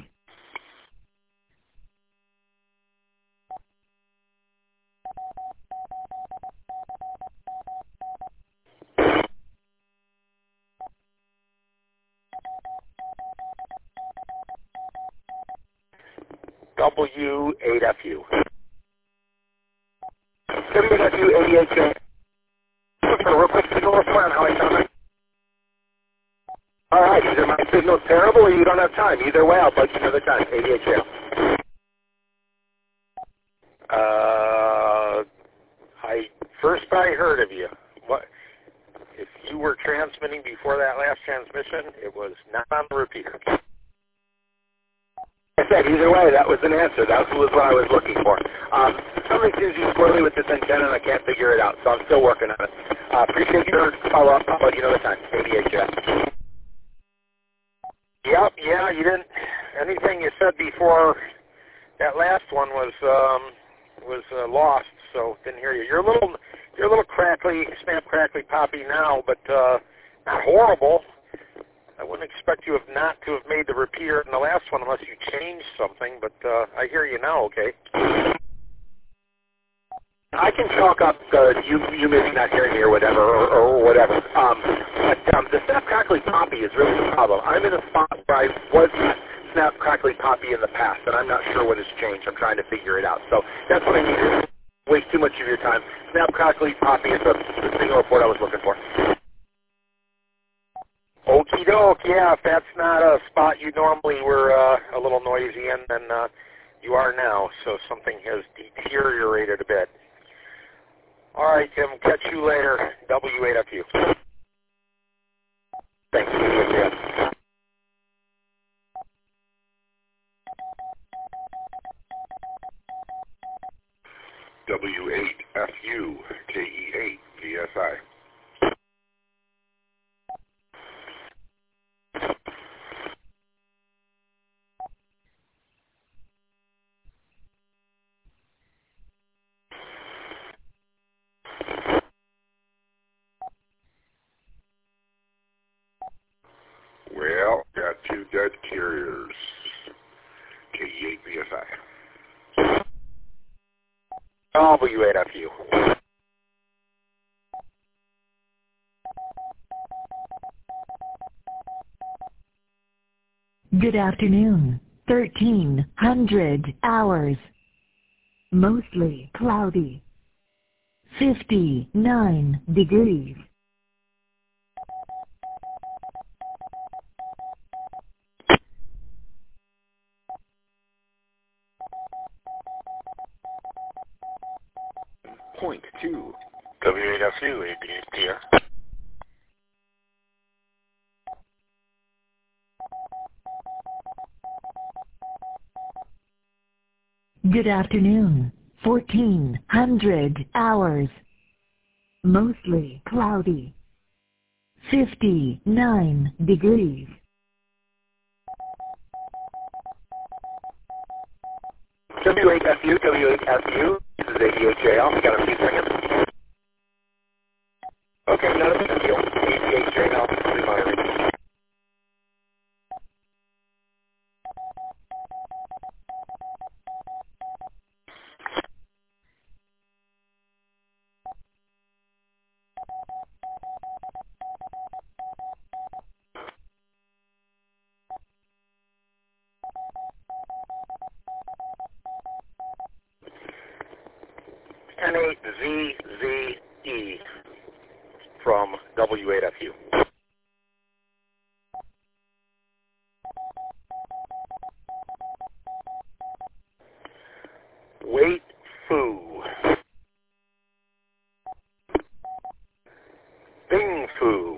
W eight F U. W eight F U eighty-eight K. For a real quick signal report on how I sound it. All right, either my signal's terrible or you don't have time. Either way, I'll bug you another time. eighty-eight K. Uh, I first I heard of you. What if you were transmitting before that last transmission? It was not on the repeater. I said either way, that was an answer. That was what I was looking for. Um, something seems to be squirrely with this antenna, and I can't figure it out, so I'm still working on it. Uh, appreciate your follow-up. I'll bug you another time. eighty-eight K. Yep, yeah, you didn't. Anything you said before that last one was um, was uh, lost, so didn't hear you. You're a little, you're a little crackly, snap, crackly, poppy now, but uh, not horrible. I wouldn't expect you have not to have made the repeater in the last one unless you changed something, but uh, I hear you now, okay? I can chalk up uh, you you maybe not hearing me or whatever, or, or whatever. Um, but um, the snap, crackly, poppy is really the problem. I'm in a spot where I was snap, crackly, poppy in the past, and I'm not sure what has changed. I'm trying to figure it out. So that's what I need. Waste too much of your time. Snap, crackly, poppy is the, the signal report I was looking for. Okie doke, yeah, if that's not a spot you normally were uh, a little noisy in, then uh, you are now, so something has deteriorated a bit. All right, Tim, catch you later. W eight F U. Thanks. Cadet Carriers, K E eight B F I. W eight F U. Good afternoon. thirteen hundred hours. Mostly cloudy. fifty-nine degrees. Point two. W eight F U, A B here. Good afternoon. fourteen hundred hours. Mostly cloudy. fifty-nine degrees. W eight F U, W eight F U. This is eighty-eight J L. Got a few seconds. Okay, not a big deal. eighty-eight J L. Remonitoring. N eight Z Z E from W eight F U. Wait Fu. Bing Fu.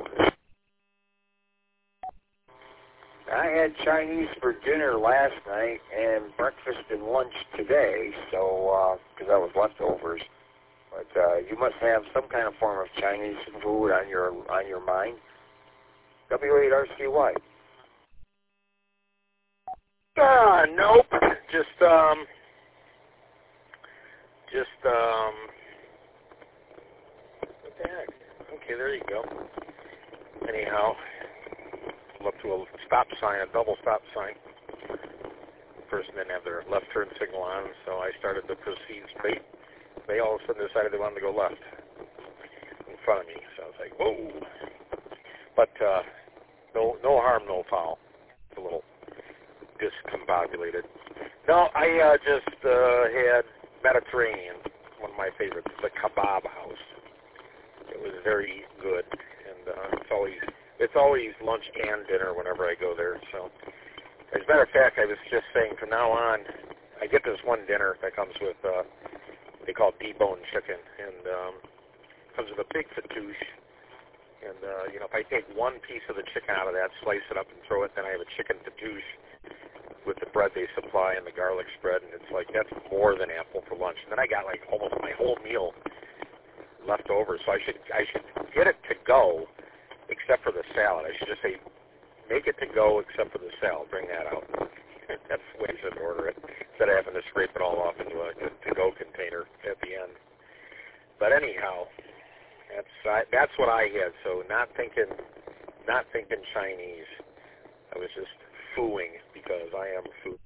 I had Chinese for dinner last night and breakfast and lunch today, so because uh, that was leftovers. But uh, you must have some kind of form of Chinese food on your on your mind. W eight R C Y. Ah, nope. Just um, just um. What the heck? Okay, there you go. Anyhow. Up to a stop sign, a double stop sign. The person didn't have their left turn signal on, so I started to proceed straight. They all of a sudden decided they wanted to go left in front of me, so I was like, whoa. But uh, no, no harm, no foul. It's a little discombobulated. No, I uh, just uh, had Mediterranean, one of my favorites, the kebab house. It was very good, and uh, it's always It's always lunch and dinner whenever I go there. So, as a matter of fact, I was just saying from now on, I get this one dinner that comes with uh, what they call deboned chicken, and um, comes with a big fatouche. And uh, you know, if I take one piece of the chicken out of that, slice it up and throw it, then I have a chicken fatouche with the bread they supply and the garlic spread, and it's like that's more than ample for lunch. And then I got like almost my whole meal left over, so I should I should get it to go. Except for the salad. I should just say, make it to go except for the salad. Bring that out. That's the way I should order it, instead of having to scrape it all off into a to-go container at the end. But anyhow, that's I, that's what I had. So not thinking, not thinking Chinese. I was just fooing because I am food.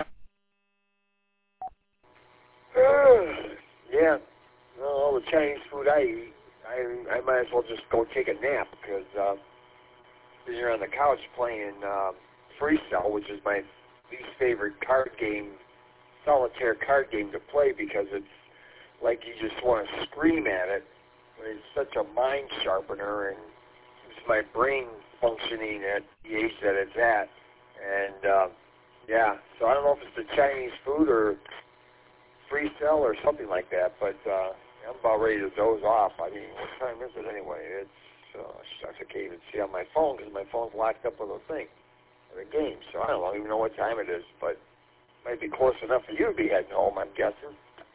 Uh, yeah, well, all the Chinese food I eat. I, I might as well just go take a nap because uh, sitting here on the couch playing uh, Freestyle, which is my least favorite card game, solitaire card game to play because it's like you just want to scream at it. It's such a mind sharpener and keeps my brain functioning at the age that it's at. And uh, yeah, so I don't know if it's the Chinese food or Freestyle or something like that, but uh, I'm about ready to doze off. I mean, what time is it anyway? It's, uh, I can't even see on my phone because my phone's locked up with a thing, with a game. So I don't even know what time it is, but it might be close enough for you to be heading home, I'm guessing.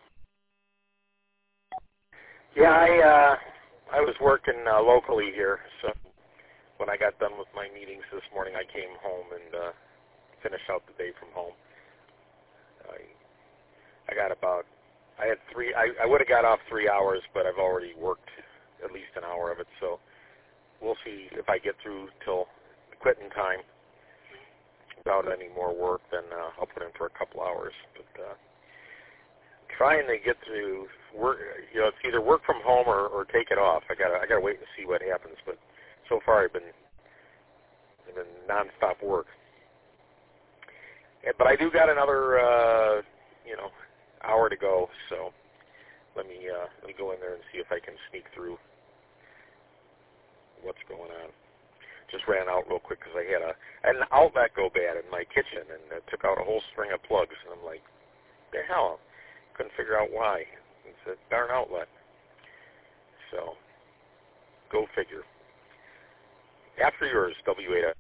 Yeah, I uh, I was working uh, locally here, so when I got done with my meetings this morning, I came home and uh, finished out the day from home. I I got about I had three. I, I would have got off three hours, but I've already worked at least an hour of it. So we'll see if I get through till quitting time. out any more work, then uh, I'll put in for a couple hours. But uh, trying to get to work, you know, it's either work from home or, or take it off. I gotta I gotta wait and see what happens. But so far, I've been I've been nonstop work. And, but I do got another uh, you know hour to go, so let me uh, let me go in there and see if I can sneak through what's going on. Just ran out real quick because I had a I had an outlet go bad in my kitchen, and it took out a whole string of plugs. And I'm like, the hell? Couldn't figure out why. It's a darn outlet. So, go figure. After yours, W eight.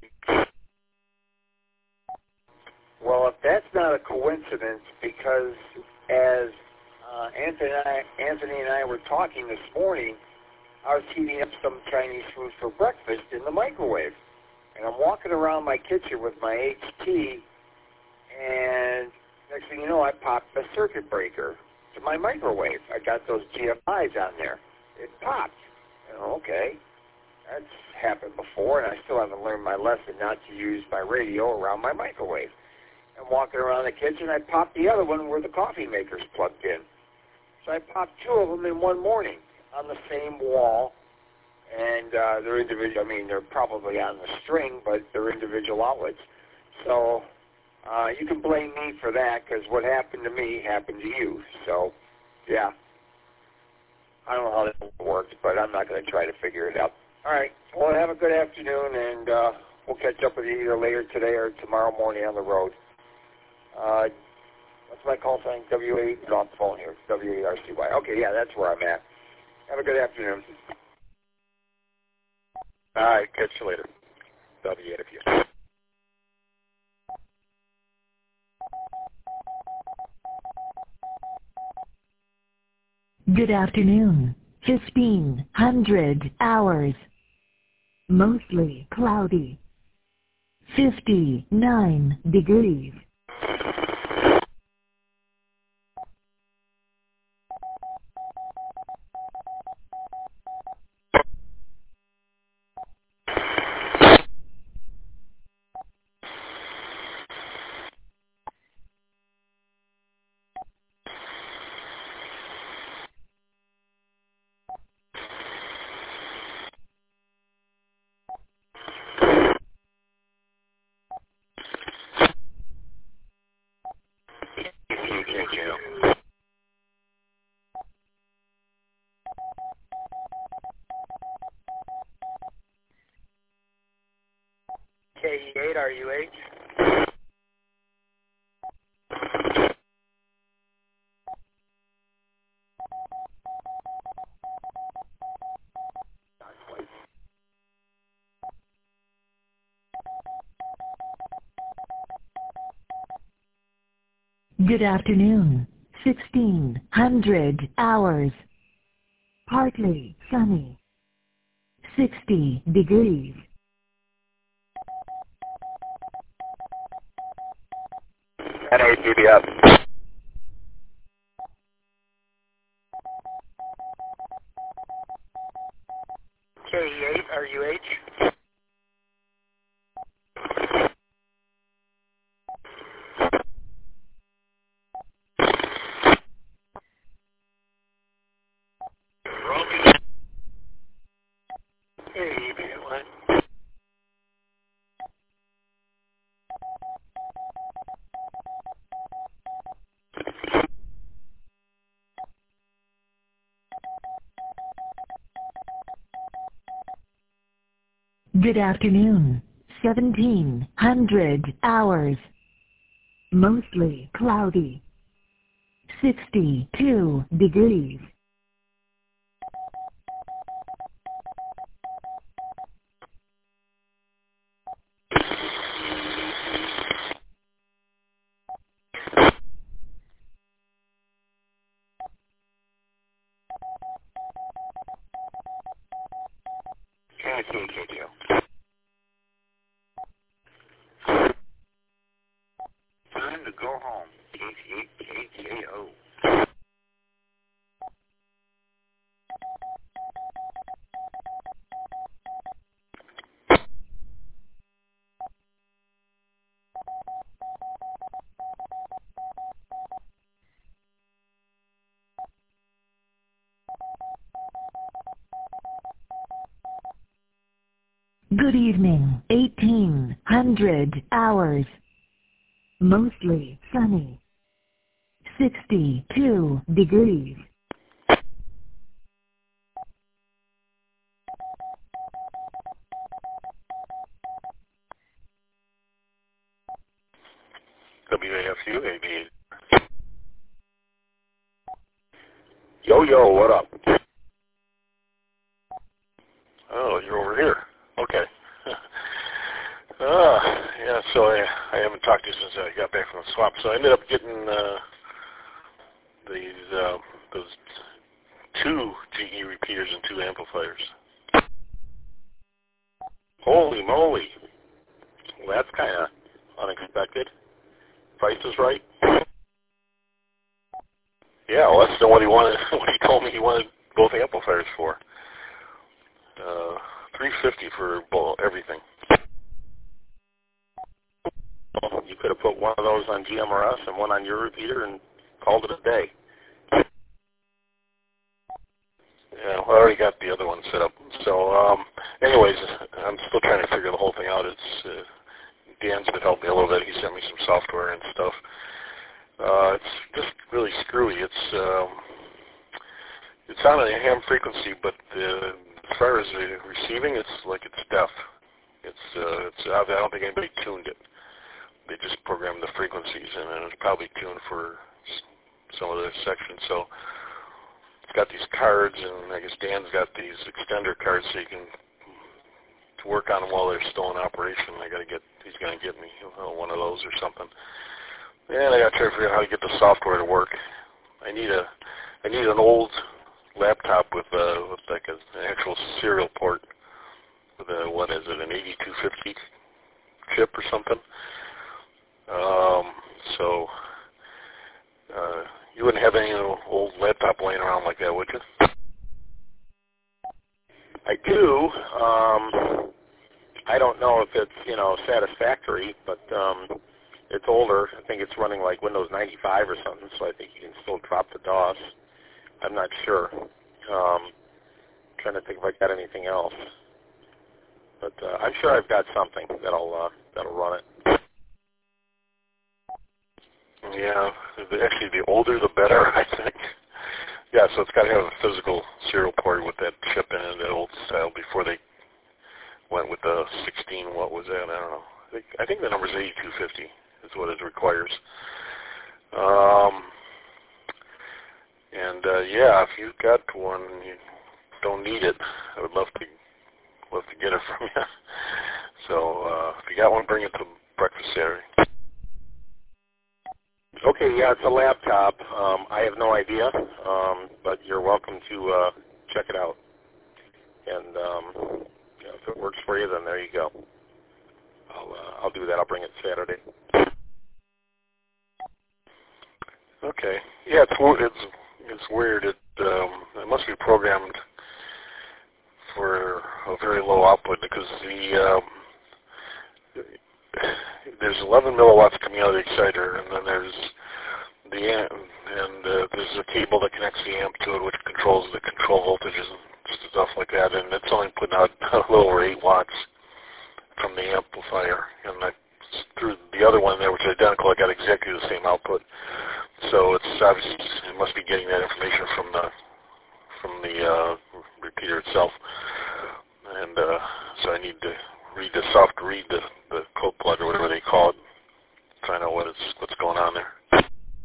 Well, if that's not a coincidence, because as uh, Anthony, and I, Anthony and I were talking this morning, I was heating up some Chinese food for breakfast in the microwave. And I'm walking around my kitchen with my H T, and next thing you know, I popped a circuit breaker to my microwave. I got those G F Is on there. It popped. And, okay, that's happened before, and I still haven't learned my lesson not to use my radio around my microwave. I'm walking around the kitchen, I popped the other one where the coffee maker's plugged in. So I popped two of them in one morning on the same wall, and uh, they're individual. I mean, they're probably on the string, but they're individual outlets. So uh, you can blame me for that, because what happened to me happened to you. So, yeah. I don't know how that works, but I'm not going to try to figure it out. All right. Well, have a good afternoon, and uh, we'll catch up with you either later today or tomorrow morning on the road. Uh, what's my call sign? W eight is on the phone here. W eight R C Y. Okay, yeah, that's where I'm at. Have a good afternoon. All right, catch you later. W eight of you. Good afternoon. fifteen hundred hours. Mostly cloudy. fifty-nine degrees. K E eight R U H. Good afternoon. sixteen hundred hours. Partly sunny. sixty degrees. N A T B S. K E eight R U H. Good afternoon. seventeen hundred hours. Mostly cloudy. sixty-two degrees. Time to go home. K C eight K J O. Good evening. eighteen hundred hours. Mostly sunny. sixty-two degrees. W A F U A B. Yo, yo, what up? Oh, you're over here. Okay. uh, yeah, so I, I haven't talked to you since I got back from the swap. So I ended up getting uh, these uh, those two G E repeaters and two amplifiers. Holy moly. Well, that's kind of unexpected. Price is right. Yeah, well, that's what he wanted. What he told me he wanted both amplifiers for. Uh, three fifty for both, everything. You could have put one of those on G M R S and one on your repeater and called it a day. Yeah, well, I already got the other one set up. So, um, anyways, I'm still trying to figure the whole thing out. It's uh, Dan's been helping me a little bit. He sent me some software and stuff. Uh, it's just really screwy. It's um, it's on a ham frequency, but uh, as far as the receiving, it's like it's deaf. It's uh, it's I don't think anybody tuned it. They just programmed the frequencies, and it's probably tuned for some of the sections. So it's got these cards, and I guess Dan's got these extender cards, so you can to work on them while they're still in operation. I got to get he's going to get me uh, one of those or something. And I got to try to figure out how to get the software to work. I need a, I need an old laptop with uh, with like a, an actual serial port with a what is it, an eighty-two fifty chip or something. Um, so uh, you wouldn't have any old laptop laying around like that, would you? I do. Um, I don't know if it's you know satisfactory, but. Um, It's older. I think it's running like Windows ninety-five or something, so I think you can still drop the DOS. I'm not sure. Um, trying to think if I got anything else, but uh, I'm sure I've got something that'll uh, that'll run it. Yeah, actually, the older the better, I think. Yeah, so it's got to have a physical serial port with that chip in it, that old style, before they went with the sixteen. What was that? I don't know. I think, I think the number's eighty-two fifty. Is what it requires. Um, and uh, yeah, if you've got one and you don't need it, I would love to love to get it from you. So uh, if you got one, bring it to breakfast Saturday. Okay, yeah, it's a laptop. Um, I have no idea, um, but you're welcome to uh, check it out. And um, you know, if it works for you, then there you go. I'll uh, I'll do that. I'll bring it Saturday. Okay. Yeah, it's it's it's weird. It um, it must be programmed for a very low output because the um, there's eleven milliwatts coming out of the exciter, and then there's the amp, and uh, there's a cable that connects the amp to it, which controls the control voltages and stuff like that. And it's only putting out a little over eight watts from the amplifier, and I through the other one there, which is identical, I got exactly the same output. So it's obviously it must be getting that information from the from the uh, repeater itself, and uh, so I need to read the soft read the, the code plug or whatever they call it, find out what it's what's going on there.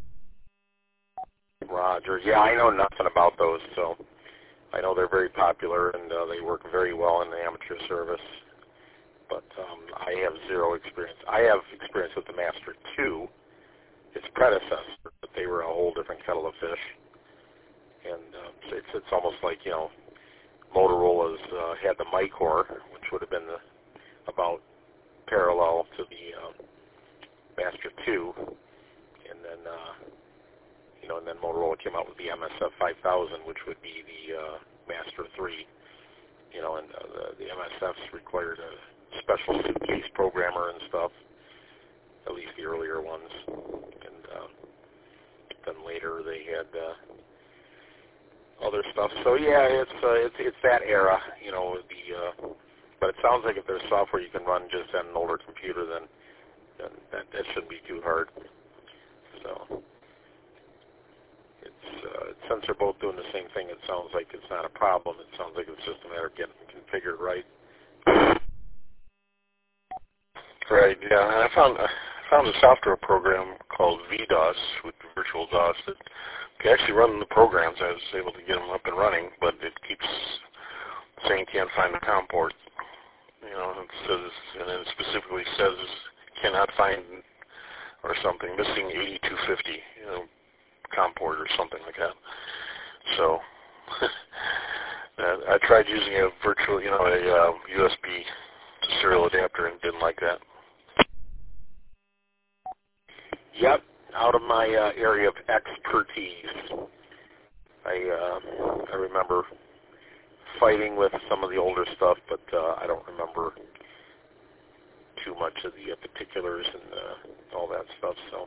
Roger. Yeah, I know nothing about those, so I know they're very popular and uh, they work very well in the amateur service. But um, I have zero experience. I have experience with the Master two, its predecessor, but they were a whole different kettle of fish. And uh, it's it's almost like, you know, Motorola's uh, had the Micor, which would have been the, about parallel to the uh, Master two, and then uh, you know, and then Motorola came out with the M S F five thousand, which would be the uh, Master three. You know, and uh, the, the M S Fs required a special suitcase programmer and stuff, at least the earlier ones. And uh, then later they had uh, other stuff. So yeah, it's uh, it's it's that era. You know, the uh, But it sounds like if there's software you can run just on an older computer, then, then that, that shouldn't be too hard. So it's uh, since they're both doing the same thing, it sounds like it's not a problem. It sounds like it's just a matter of getting configured right. Right. Yeah, and I found I found a software program called V DOS with Virtual DOS that can actually run the programs. I was able to get them up and running, but it keeps saying can't find the COM port. You know, it says, and then it specifically says cannot find or something, missing eighty-two fifty, you know, COM port or something like that. So I tried using a virtual, you know, a uh, U S B serial adapter and didn't like that. Yep, out of my uh, area of expertise. I uh, I remember fighting with some of the older stuff, but uh, I don't remember too much of the uh, particulars and uh, all that stuff. So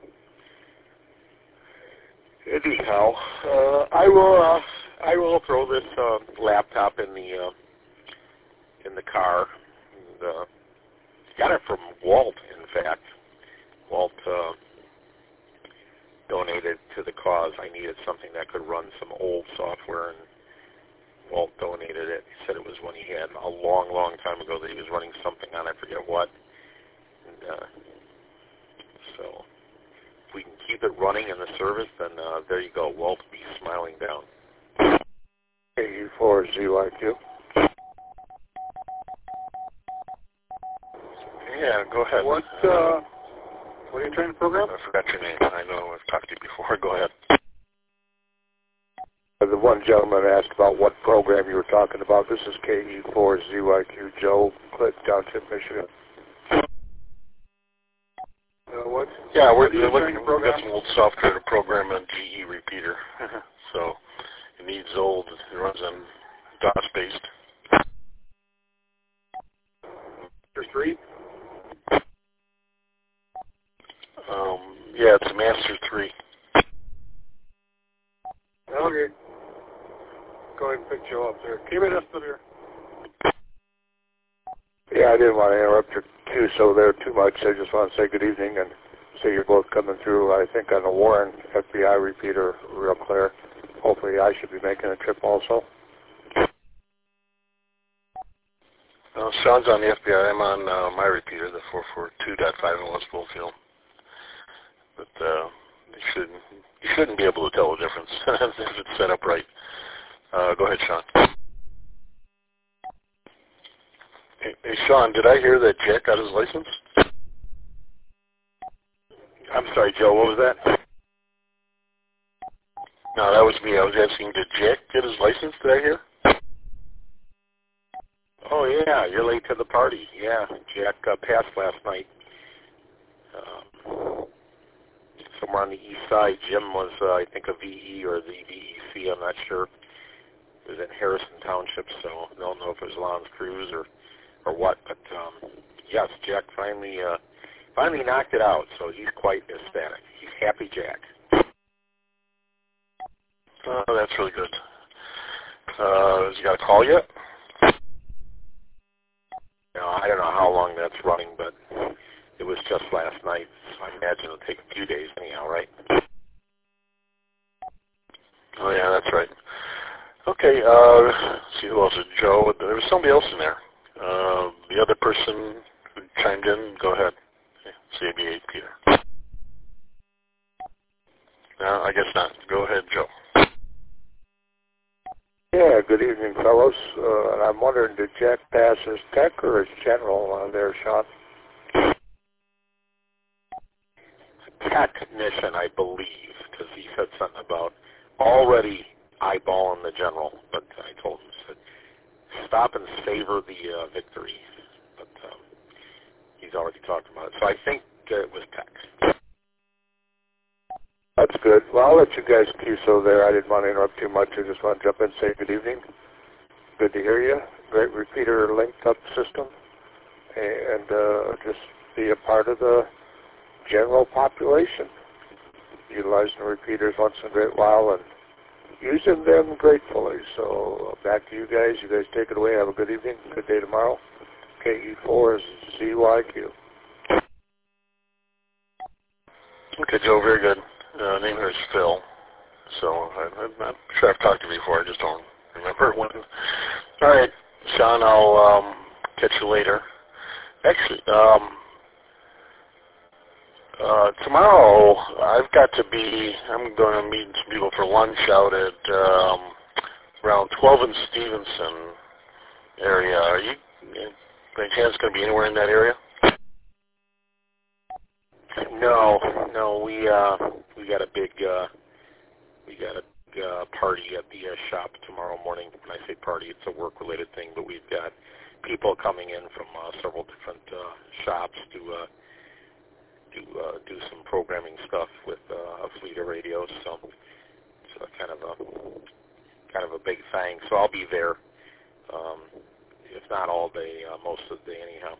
anyhow, uh, I will uh, I will throw this uh, laptop in the uh, in the car. And, uh, got it from Walt, in fact. Walt uh, donated to the cause. I needed something that could run some old software, and Walt donated it. He said it was one he had a long, long time ago that he was running something on. I forget what. And, uh, so if we can keep it running in the service, then uh, there you go. Walt will be smiling down. K E four Z Y Q. Yeah, go ahead. What, uh, what are you trying to program? I forgot your name. I know I've talked to you before. Go ahead. The one gentleman asked about what program you were talking about. This is K E four Z Y Q, Joe, Clinton Township, Michigan. Uh, what? Yeah, we're, what are you we're trying looking, to program? we've got some old software to program a G E repeater. So it needs old. It runs on DOS-based. Master three? Um, yeah, it's a Master three. Okay. Go ahead and pick Joe up there. Keep it up there. Yeah, I didn't want to interrupt your Q so there too much. I just want to say good evening and say you're both coming through, I think, on the Warren F B I repeater real clear. Hopefully I should be making a trip also. Uh, Sean's on the F B I. I'm on uh, my repeater, the four forty-two point five in West Bloomfield. But uh, you shouldn't, you shouldn't be able to tell the difference if it's set up right. Uh, go ahead, Sean. Hey, hey, Sean, did I hear that Jack got his license? I'm sorry, Joe, what was that? No, that was me. I was asking, did Jack get his license? Did I hear? Oh, yeah, you're late to the party. Yeah, Jack uh, passed last night. Um, somewhere on the east side. Jim was, uh, I think, a V E or the V E C. I'm not sure. It was in Harrison Township, so I don't know if it was Lons Cruz or, or what. But, um, yes, Jack finally uh, finally knocked it out, so he's quite ecstatic. He's happy Jack. Oh, that's really good. Uh, has he got a call yet? No, I don't know how long that's running, but it was just last night, so I imagine it'll take a few days anyhow, right? Oh, yeah, that's right. Okay, uh, let's see who else is Joe. There was somebody else in there. Uh, the other person who chimed in, go ahead. C A B eight, Peter. No, I guess not. Go ahead, Joe. Yeah, good evening, fellows. Uh, and I'm wondering, did Jack pass his tech or his general on there, Sean? Technician, I believe, because he said something about already eyeballing the general, but I told him, said, stop and savor the uh, victory. But um, he's already talked about it. So I think uh, it was tech. That's good. Well, I'll let you guys Q S O there. I didn't want to interrupt too much. I just want to jump in and say good evening. Good to hear you. Great repeater linked up system. And uh, just be a part of the general population. Utilizing the repeaters once in a great while and using them gratefully. So back to you guys. You guys take it away. Have a good evening. Good day tomorrow. K E four is C Y Q. Okay, Joe, very good. Uh, name here is Phil. So I, I'm sure I've talked to you before. I just don't remember when. All right, Sean, I'll um, catch you later. Actually, um, uh, tomorrow I've got to be, I'm going to meet some people for lunch out at um, around twelve in Stevenson area. Are you, by chance, going to be anywhere in that area? No, no, we uh, we got a big uh, we got a big, uh, party at the uh, shop tomorrow morning. When I say party, it's a work-related thing, but we've got people coming in from uh, several different uh, shops to uh, do uh, do some programming stuff with uh, a fleet of radios. So it's a kind of a kind of a big thing. So I'll be there, um, if not all day, uh, most of the day anyhow.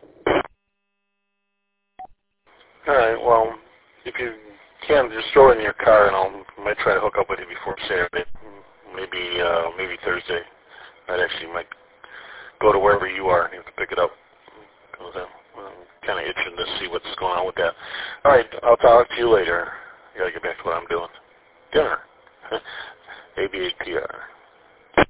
All right, well, if you can, just throw it in your car, and I'll I might try to hook up with you before Saturday, maybe uh, maybe Thursday. I actually might go to wherever you are and you can pick it up. Because I'm kind of itching to see what's going on with that. All right, I'll talk to you later. I got to get back to what I'm doing. Dinner. A B A P R.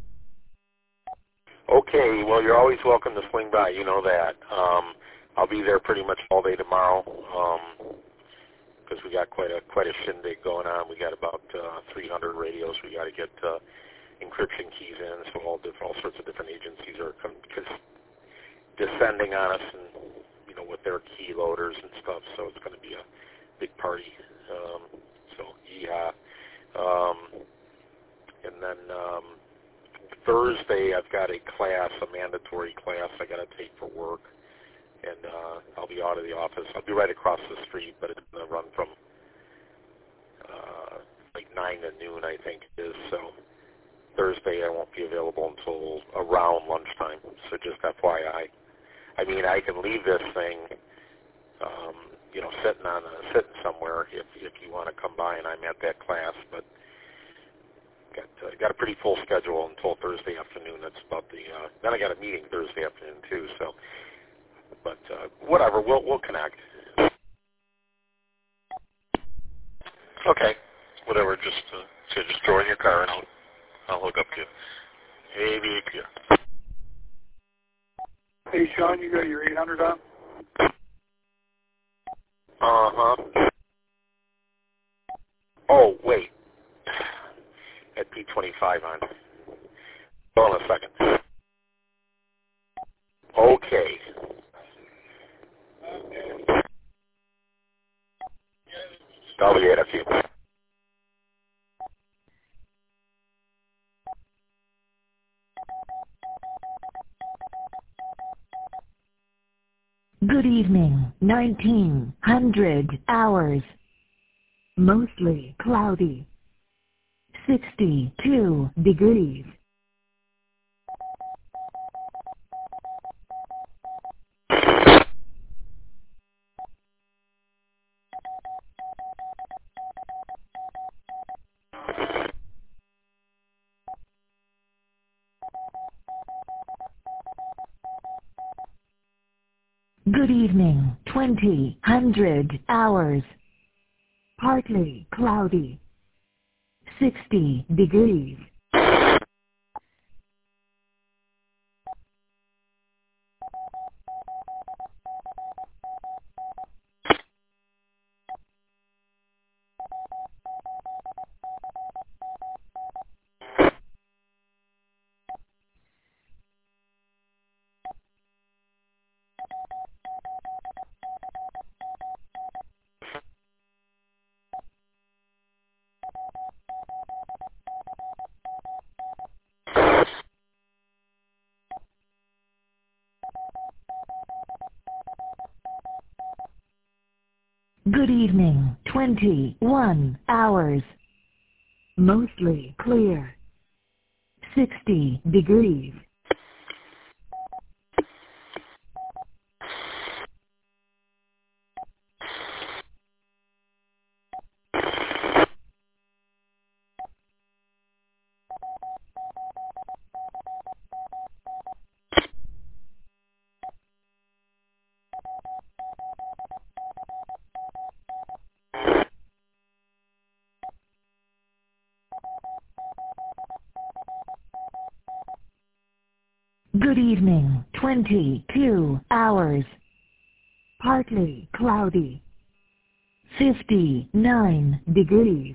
Okay, well, you're always welcome to swing by. You know that. Um, I'll be there pretty much all day tomorrow because um, we got quite a quite a shindig going on. We got about uh, three hundred radios. We got to get uh, encryption keys in, so all different, all sorts of different agencies are com- descending on us, and you know, with their key loaders and stuff. So it's going to be a big party. Um, so yeah, um, and then um, Thursday I've got a class, a mandatory class I got to take for work. And uh, I'll be out of the office. I'll be right across the street, but it's going to run from uh, like nine to noon, I think it is. So Thursday I won't be available until around lunchtime. So just F Y I. I mean, I can leave this thing, um, you know, sitting on a, sitting somewhere if if you want to come by and I'm at that class. But got uh, got a pretty full schedule until Thursday afternoon. That's about the. Uh, then I got a meeting Thursday afternoon too. So. But uh, whatever, we'll we'll connect. Okay, whatever. Just uh, so just throw in your car and I'll I'll hook up to you. A B A P R. Hey Sean, you got your eight hundred on? Uh huh. Oh wait, at P twenty-five on. Hold on a second. Okay. I'll be at a few. Good evening, nineteen hundred hours. Mostly cloudy. sixty-two degrees. Good evening, twenty hundred hours. Partly cloudy. sixty degrees. Good evening, twenty-one hours. Mostly clear. sixty degrees. Good evening. twenty-two hours. Partly cloudy. fifty-nine degrees.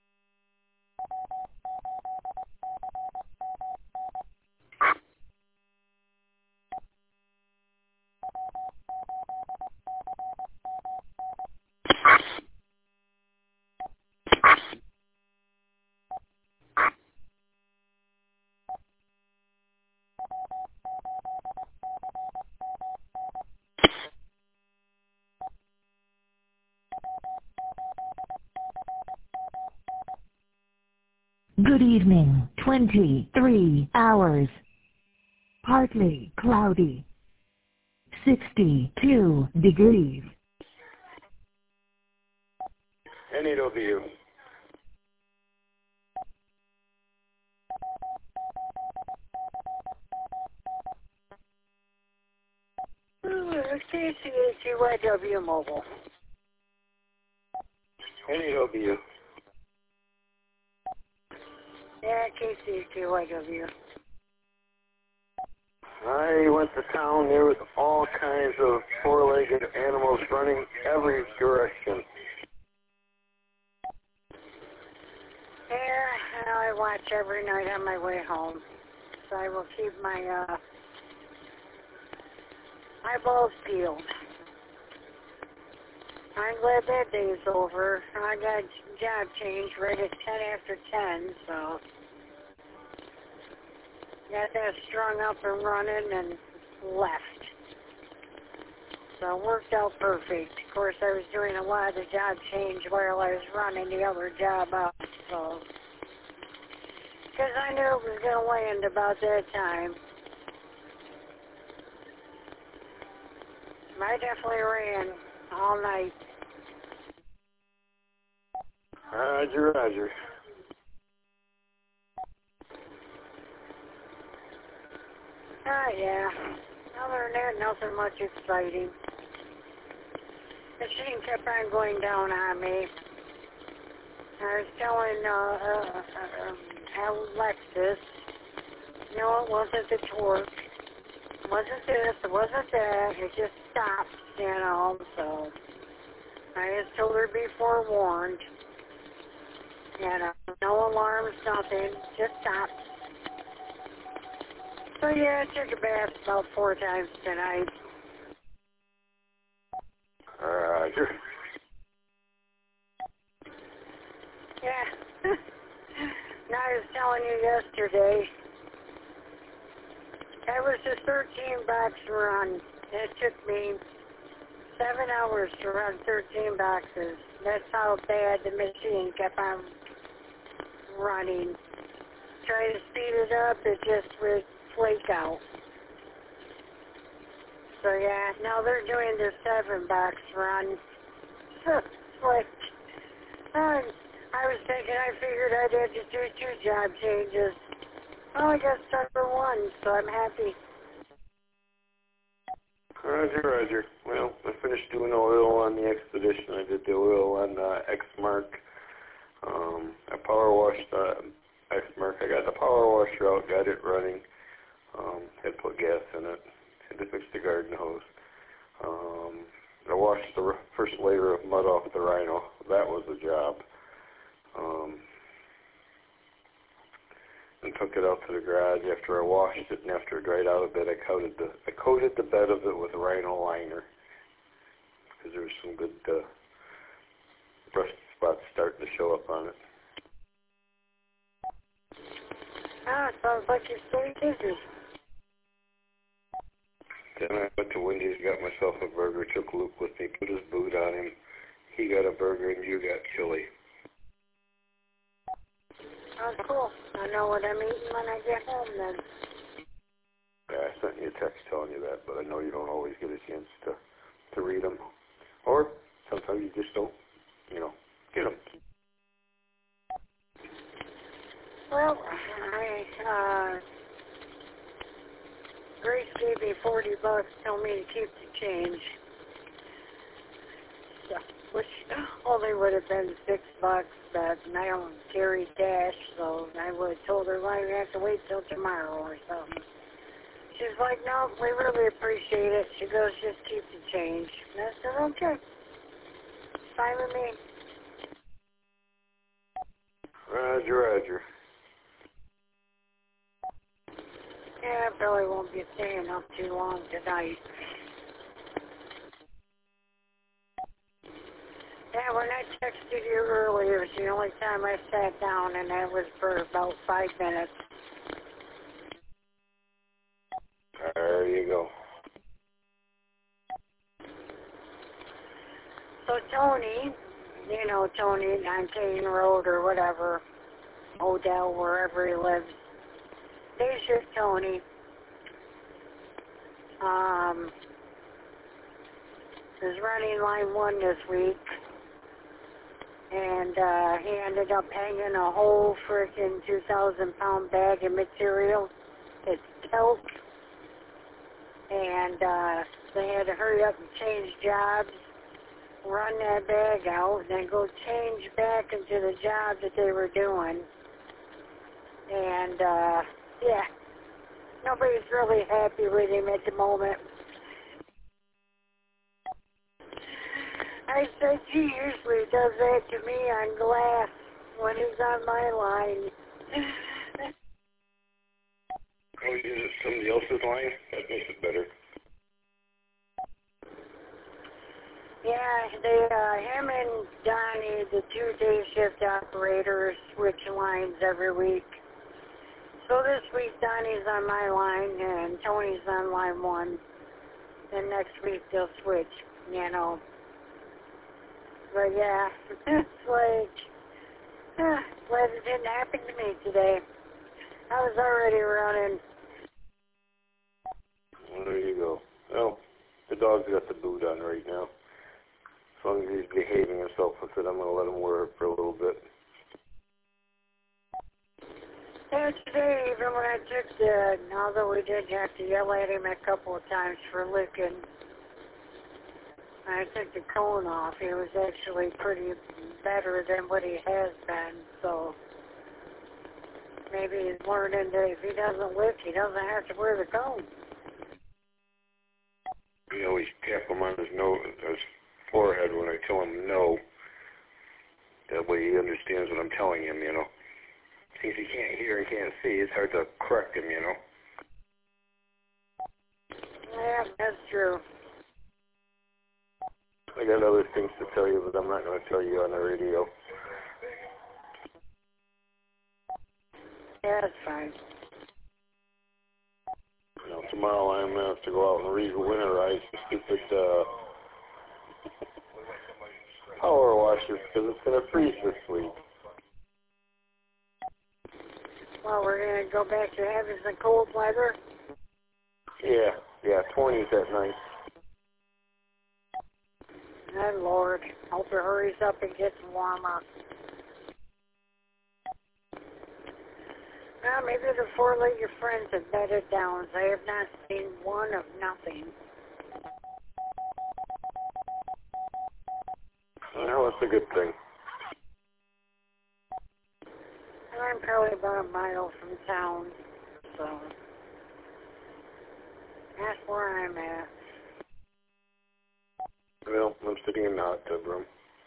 Good evening. twenty-three hours. Partly cloudy. sixty-two degrees. N A W. C C H U Y W Mobile. N A W. Yeah, K C H U Y W. I went to town. There was all kinds of four-legged animals running every direction. Yeah, I watch every night on my way home. So I will keep my uh, eyeballs peeled. I'm glad that day's over. I got a job change right at ten after ten, so got that strung up and running and left. So it worked out perfect. Of course, I was doing a lot of the job change while I was running the other job out, so because I knew it was going to land about that time. I definitely ran all night. Roger, roger. Ah, yeah. Other than that, nothing much exciting. The machine kept on going down on me. I was telling uh, uh, uh, Alexis, no, it wasn't the torque. It wasn't this, it wasn't that. It just stopped, you know, so I just told her be forewarned. You know, no alarms, nothing, just stopped. So yeah, I took a bath about four times tonight. Roger. Yeah. Now I was telling you yesterday, that was a thirteen box run. It took me seven hours to run thirteen boxes. That's how bad the machine kept on running. Try to speed it up, it just would flake out. So yeah, now they're doing the seven box run. Like, uh, I was thinking, I figured I'd have to do two job changes. Oh, I got stuck for one, so I'm happy. Roger, roger. Well, I finished doing oil on the Expedition. I did the oil on the X-Mark. Um, I power washed the X-Mark. I got the power washer out, got it running. Um, had put gas in it. Had to fix the garden hose. Um, I washed the first layer of mud off the Rhino. That was a job. Um, and took it out to the garage after I washed it, and after it dried out a bit, I coated the I coated the bed of it with Rhino liner because there was some good uh, rust spots starting to show up on it. Ah, it sounds like you're staying busy. Then I went to Wendy's, got myself a burger, took Luke with me, put his boot on him. He got a burger, and you got chili. Oh, cool. I know what I'm eating when I get home then. Yeah, I sent you a text telling you that, but I know you don't always get a chance to, to read them. Or sometimes you just don't, you know, get them. Well, I, uh, Grace gave me forty bucks, told me to keep the change. So, which only would have been six bucks, but I don't carry cash, so I would have told her, well, you have to wait till tomorrow or something. She's like, no, we really appreciate it. She goes, just keep the change. And I said, okay. Fine with me. Roger, roger. Yeah, I probably won't be staying up too long tonight. Yeah, when I texted you earlier, it's the only time I sat down, and that was for about five minutes. There you go. So Tony, you know Tony on Kane Road or whatever, Odell, wherever he lives, day shift Tony, um, is running line one this week, and uh, he ended up hanging a whole freaking two thousand pound bag of material. It's tilt, and uh, they had to hurry up and change jobs, run that bag out, and then go change back into the job that they were doing. And, uh, yeah, nobody's really happy with him at the moment. I said, he usually does that to me on glass when he's on my line. Oh, is it somebody else's line? That makes it better. Yeah, they, uh, him and Donnie, the two day shift operators, switch lines every week. So this week Donnie's on my line and Tony's on line one. Then next week they'll switch, you know. But yeah, it's like, uh, glad it didn't happen to me today. I was already running. Well, there you go. Well, the dog's got the boot on right now. As long as he's behaving himself with it, I'm going to let him wear it for a little bit. Yeah, today, even when I took the, although we did have to yell at him a couple of times for licking, I took the cone off. He was actually pretty better than what he has been, so maybe he's learning that if he doesn't lick, he doesn't have to wear the cone. You always tap him on his nose, his forehead when I tell him no. That way he understands what I'm telling him, you know. Since he can't hear and can't see, it's hard to correct him, you know. Yeah, that's true. I got other things to tell you, but I'm not going to tell you on the radio. Yeah, that's fine. You know, tomorrow I'm going to have to go out and re-winterize the stupid uh, power washer because it's going to freeze this week. Well, we're going to go back to having some cold weather. Yeah, yeah, twenties at night. Good Lord. Hope it hurries up and gets warmer. Well, maybe the four-legged friends have bedded down. I have not seen one of nothing. Well, that's a good thing. I'm probably about a mile from town, so that's where I'm at. Well, I'm sitting in the hot tub room.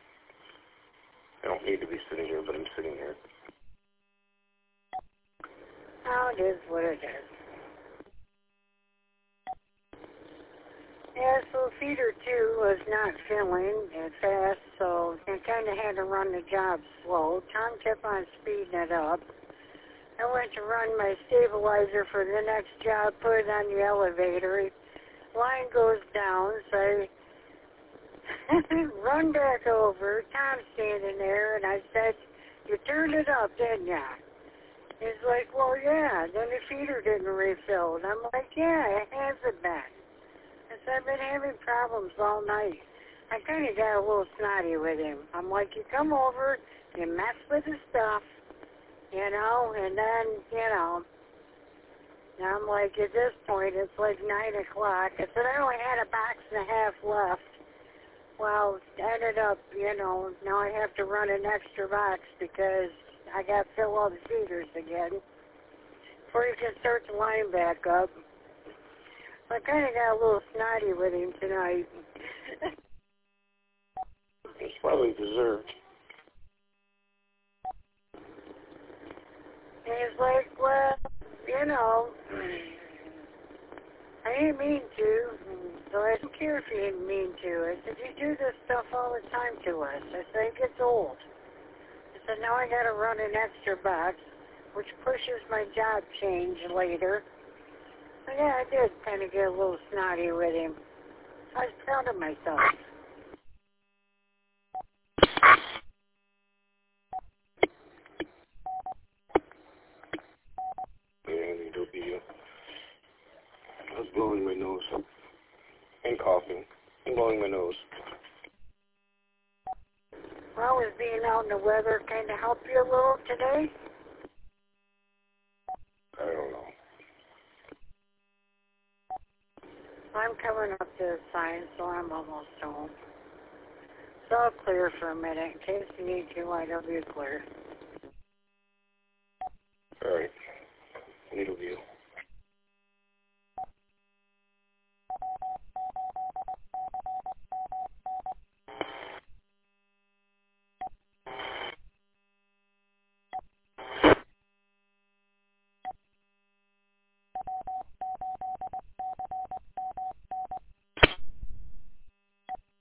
I don't need to be sitting here, but I'm sitting here. Oh, it is what it is. Yeah, so feeder two was not filling it fast, so I kind of had to run the job slow. Tom kept on speeding it up. I went to run my stabilizer for the next job, put it on the elevator. Line goes down, so I run back over. Tom's standing there, and I said, you turned it up, didn't you? He's like, well, yeah, then the feeder didn't refill. And I'm like, yeah, it hasn't been. I said, I've been having problems all night. I kind of got a little snotty with him. I'm like, you come over, you mess with the stuff, you know, and then, you know, and I'm like, at this point, it's like nine o'clock. I said, I only had a box and a half left. Well, ended up, you know, now I have to run an extra box because I got to fill all the feeders again before you can start the line back up. I kind of got a little snotty with him tonight. It's probably deserved. And he's like, well, you know, I didn't mean to, so I don't care if you didn't mean to. I said, you do this stuff all the time to us. I said, it gets old. I said, now I got to run an extra box, which pushes my job change later. But yeah, I did kind of get a little snotty with him. I was proud of myself. And it'll be, uh, I was blowing my nose and coughing and blowing my nose. Well, was being out in the weather kind of help you a little today? I don't know. I'm coming up to the sign, so I'm almost home. So I'll clear for a minute. In case you need to, I know you're clear.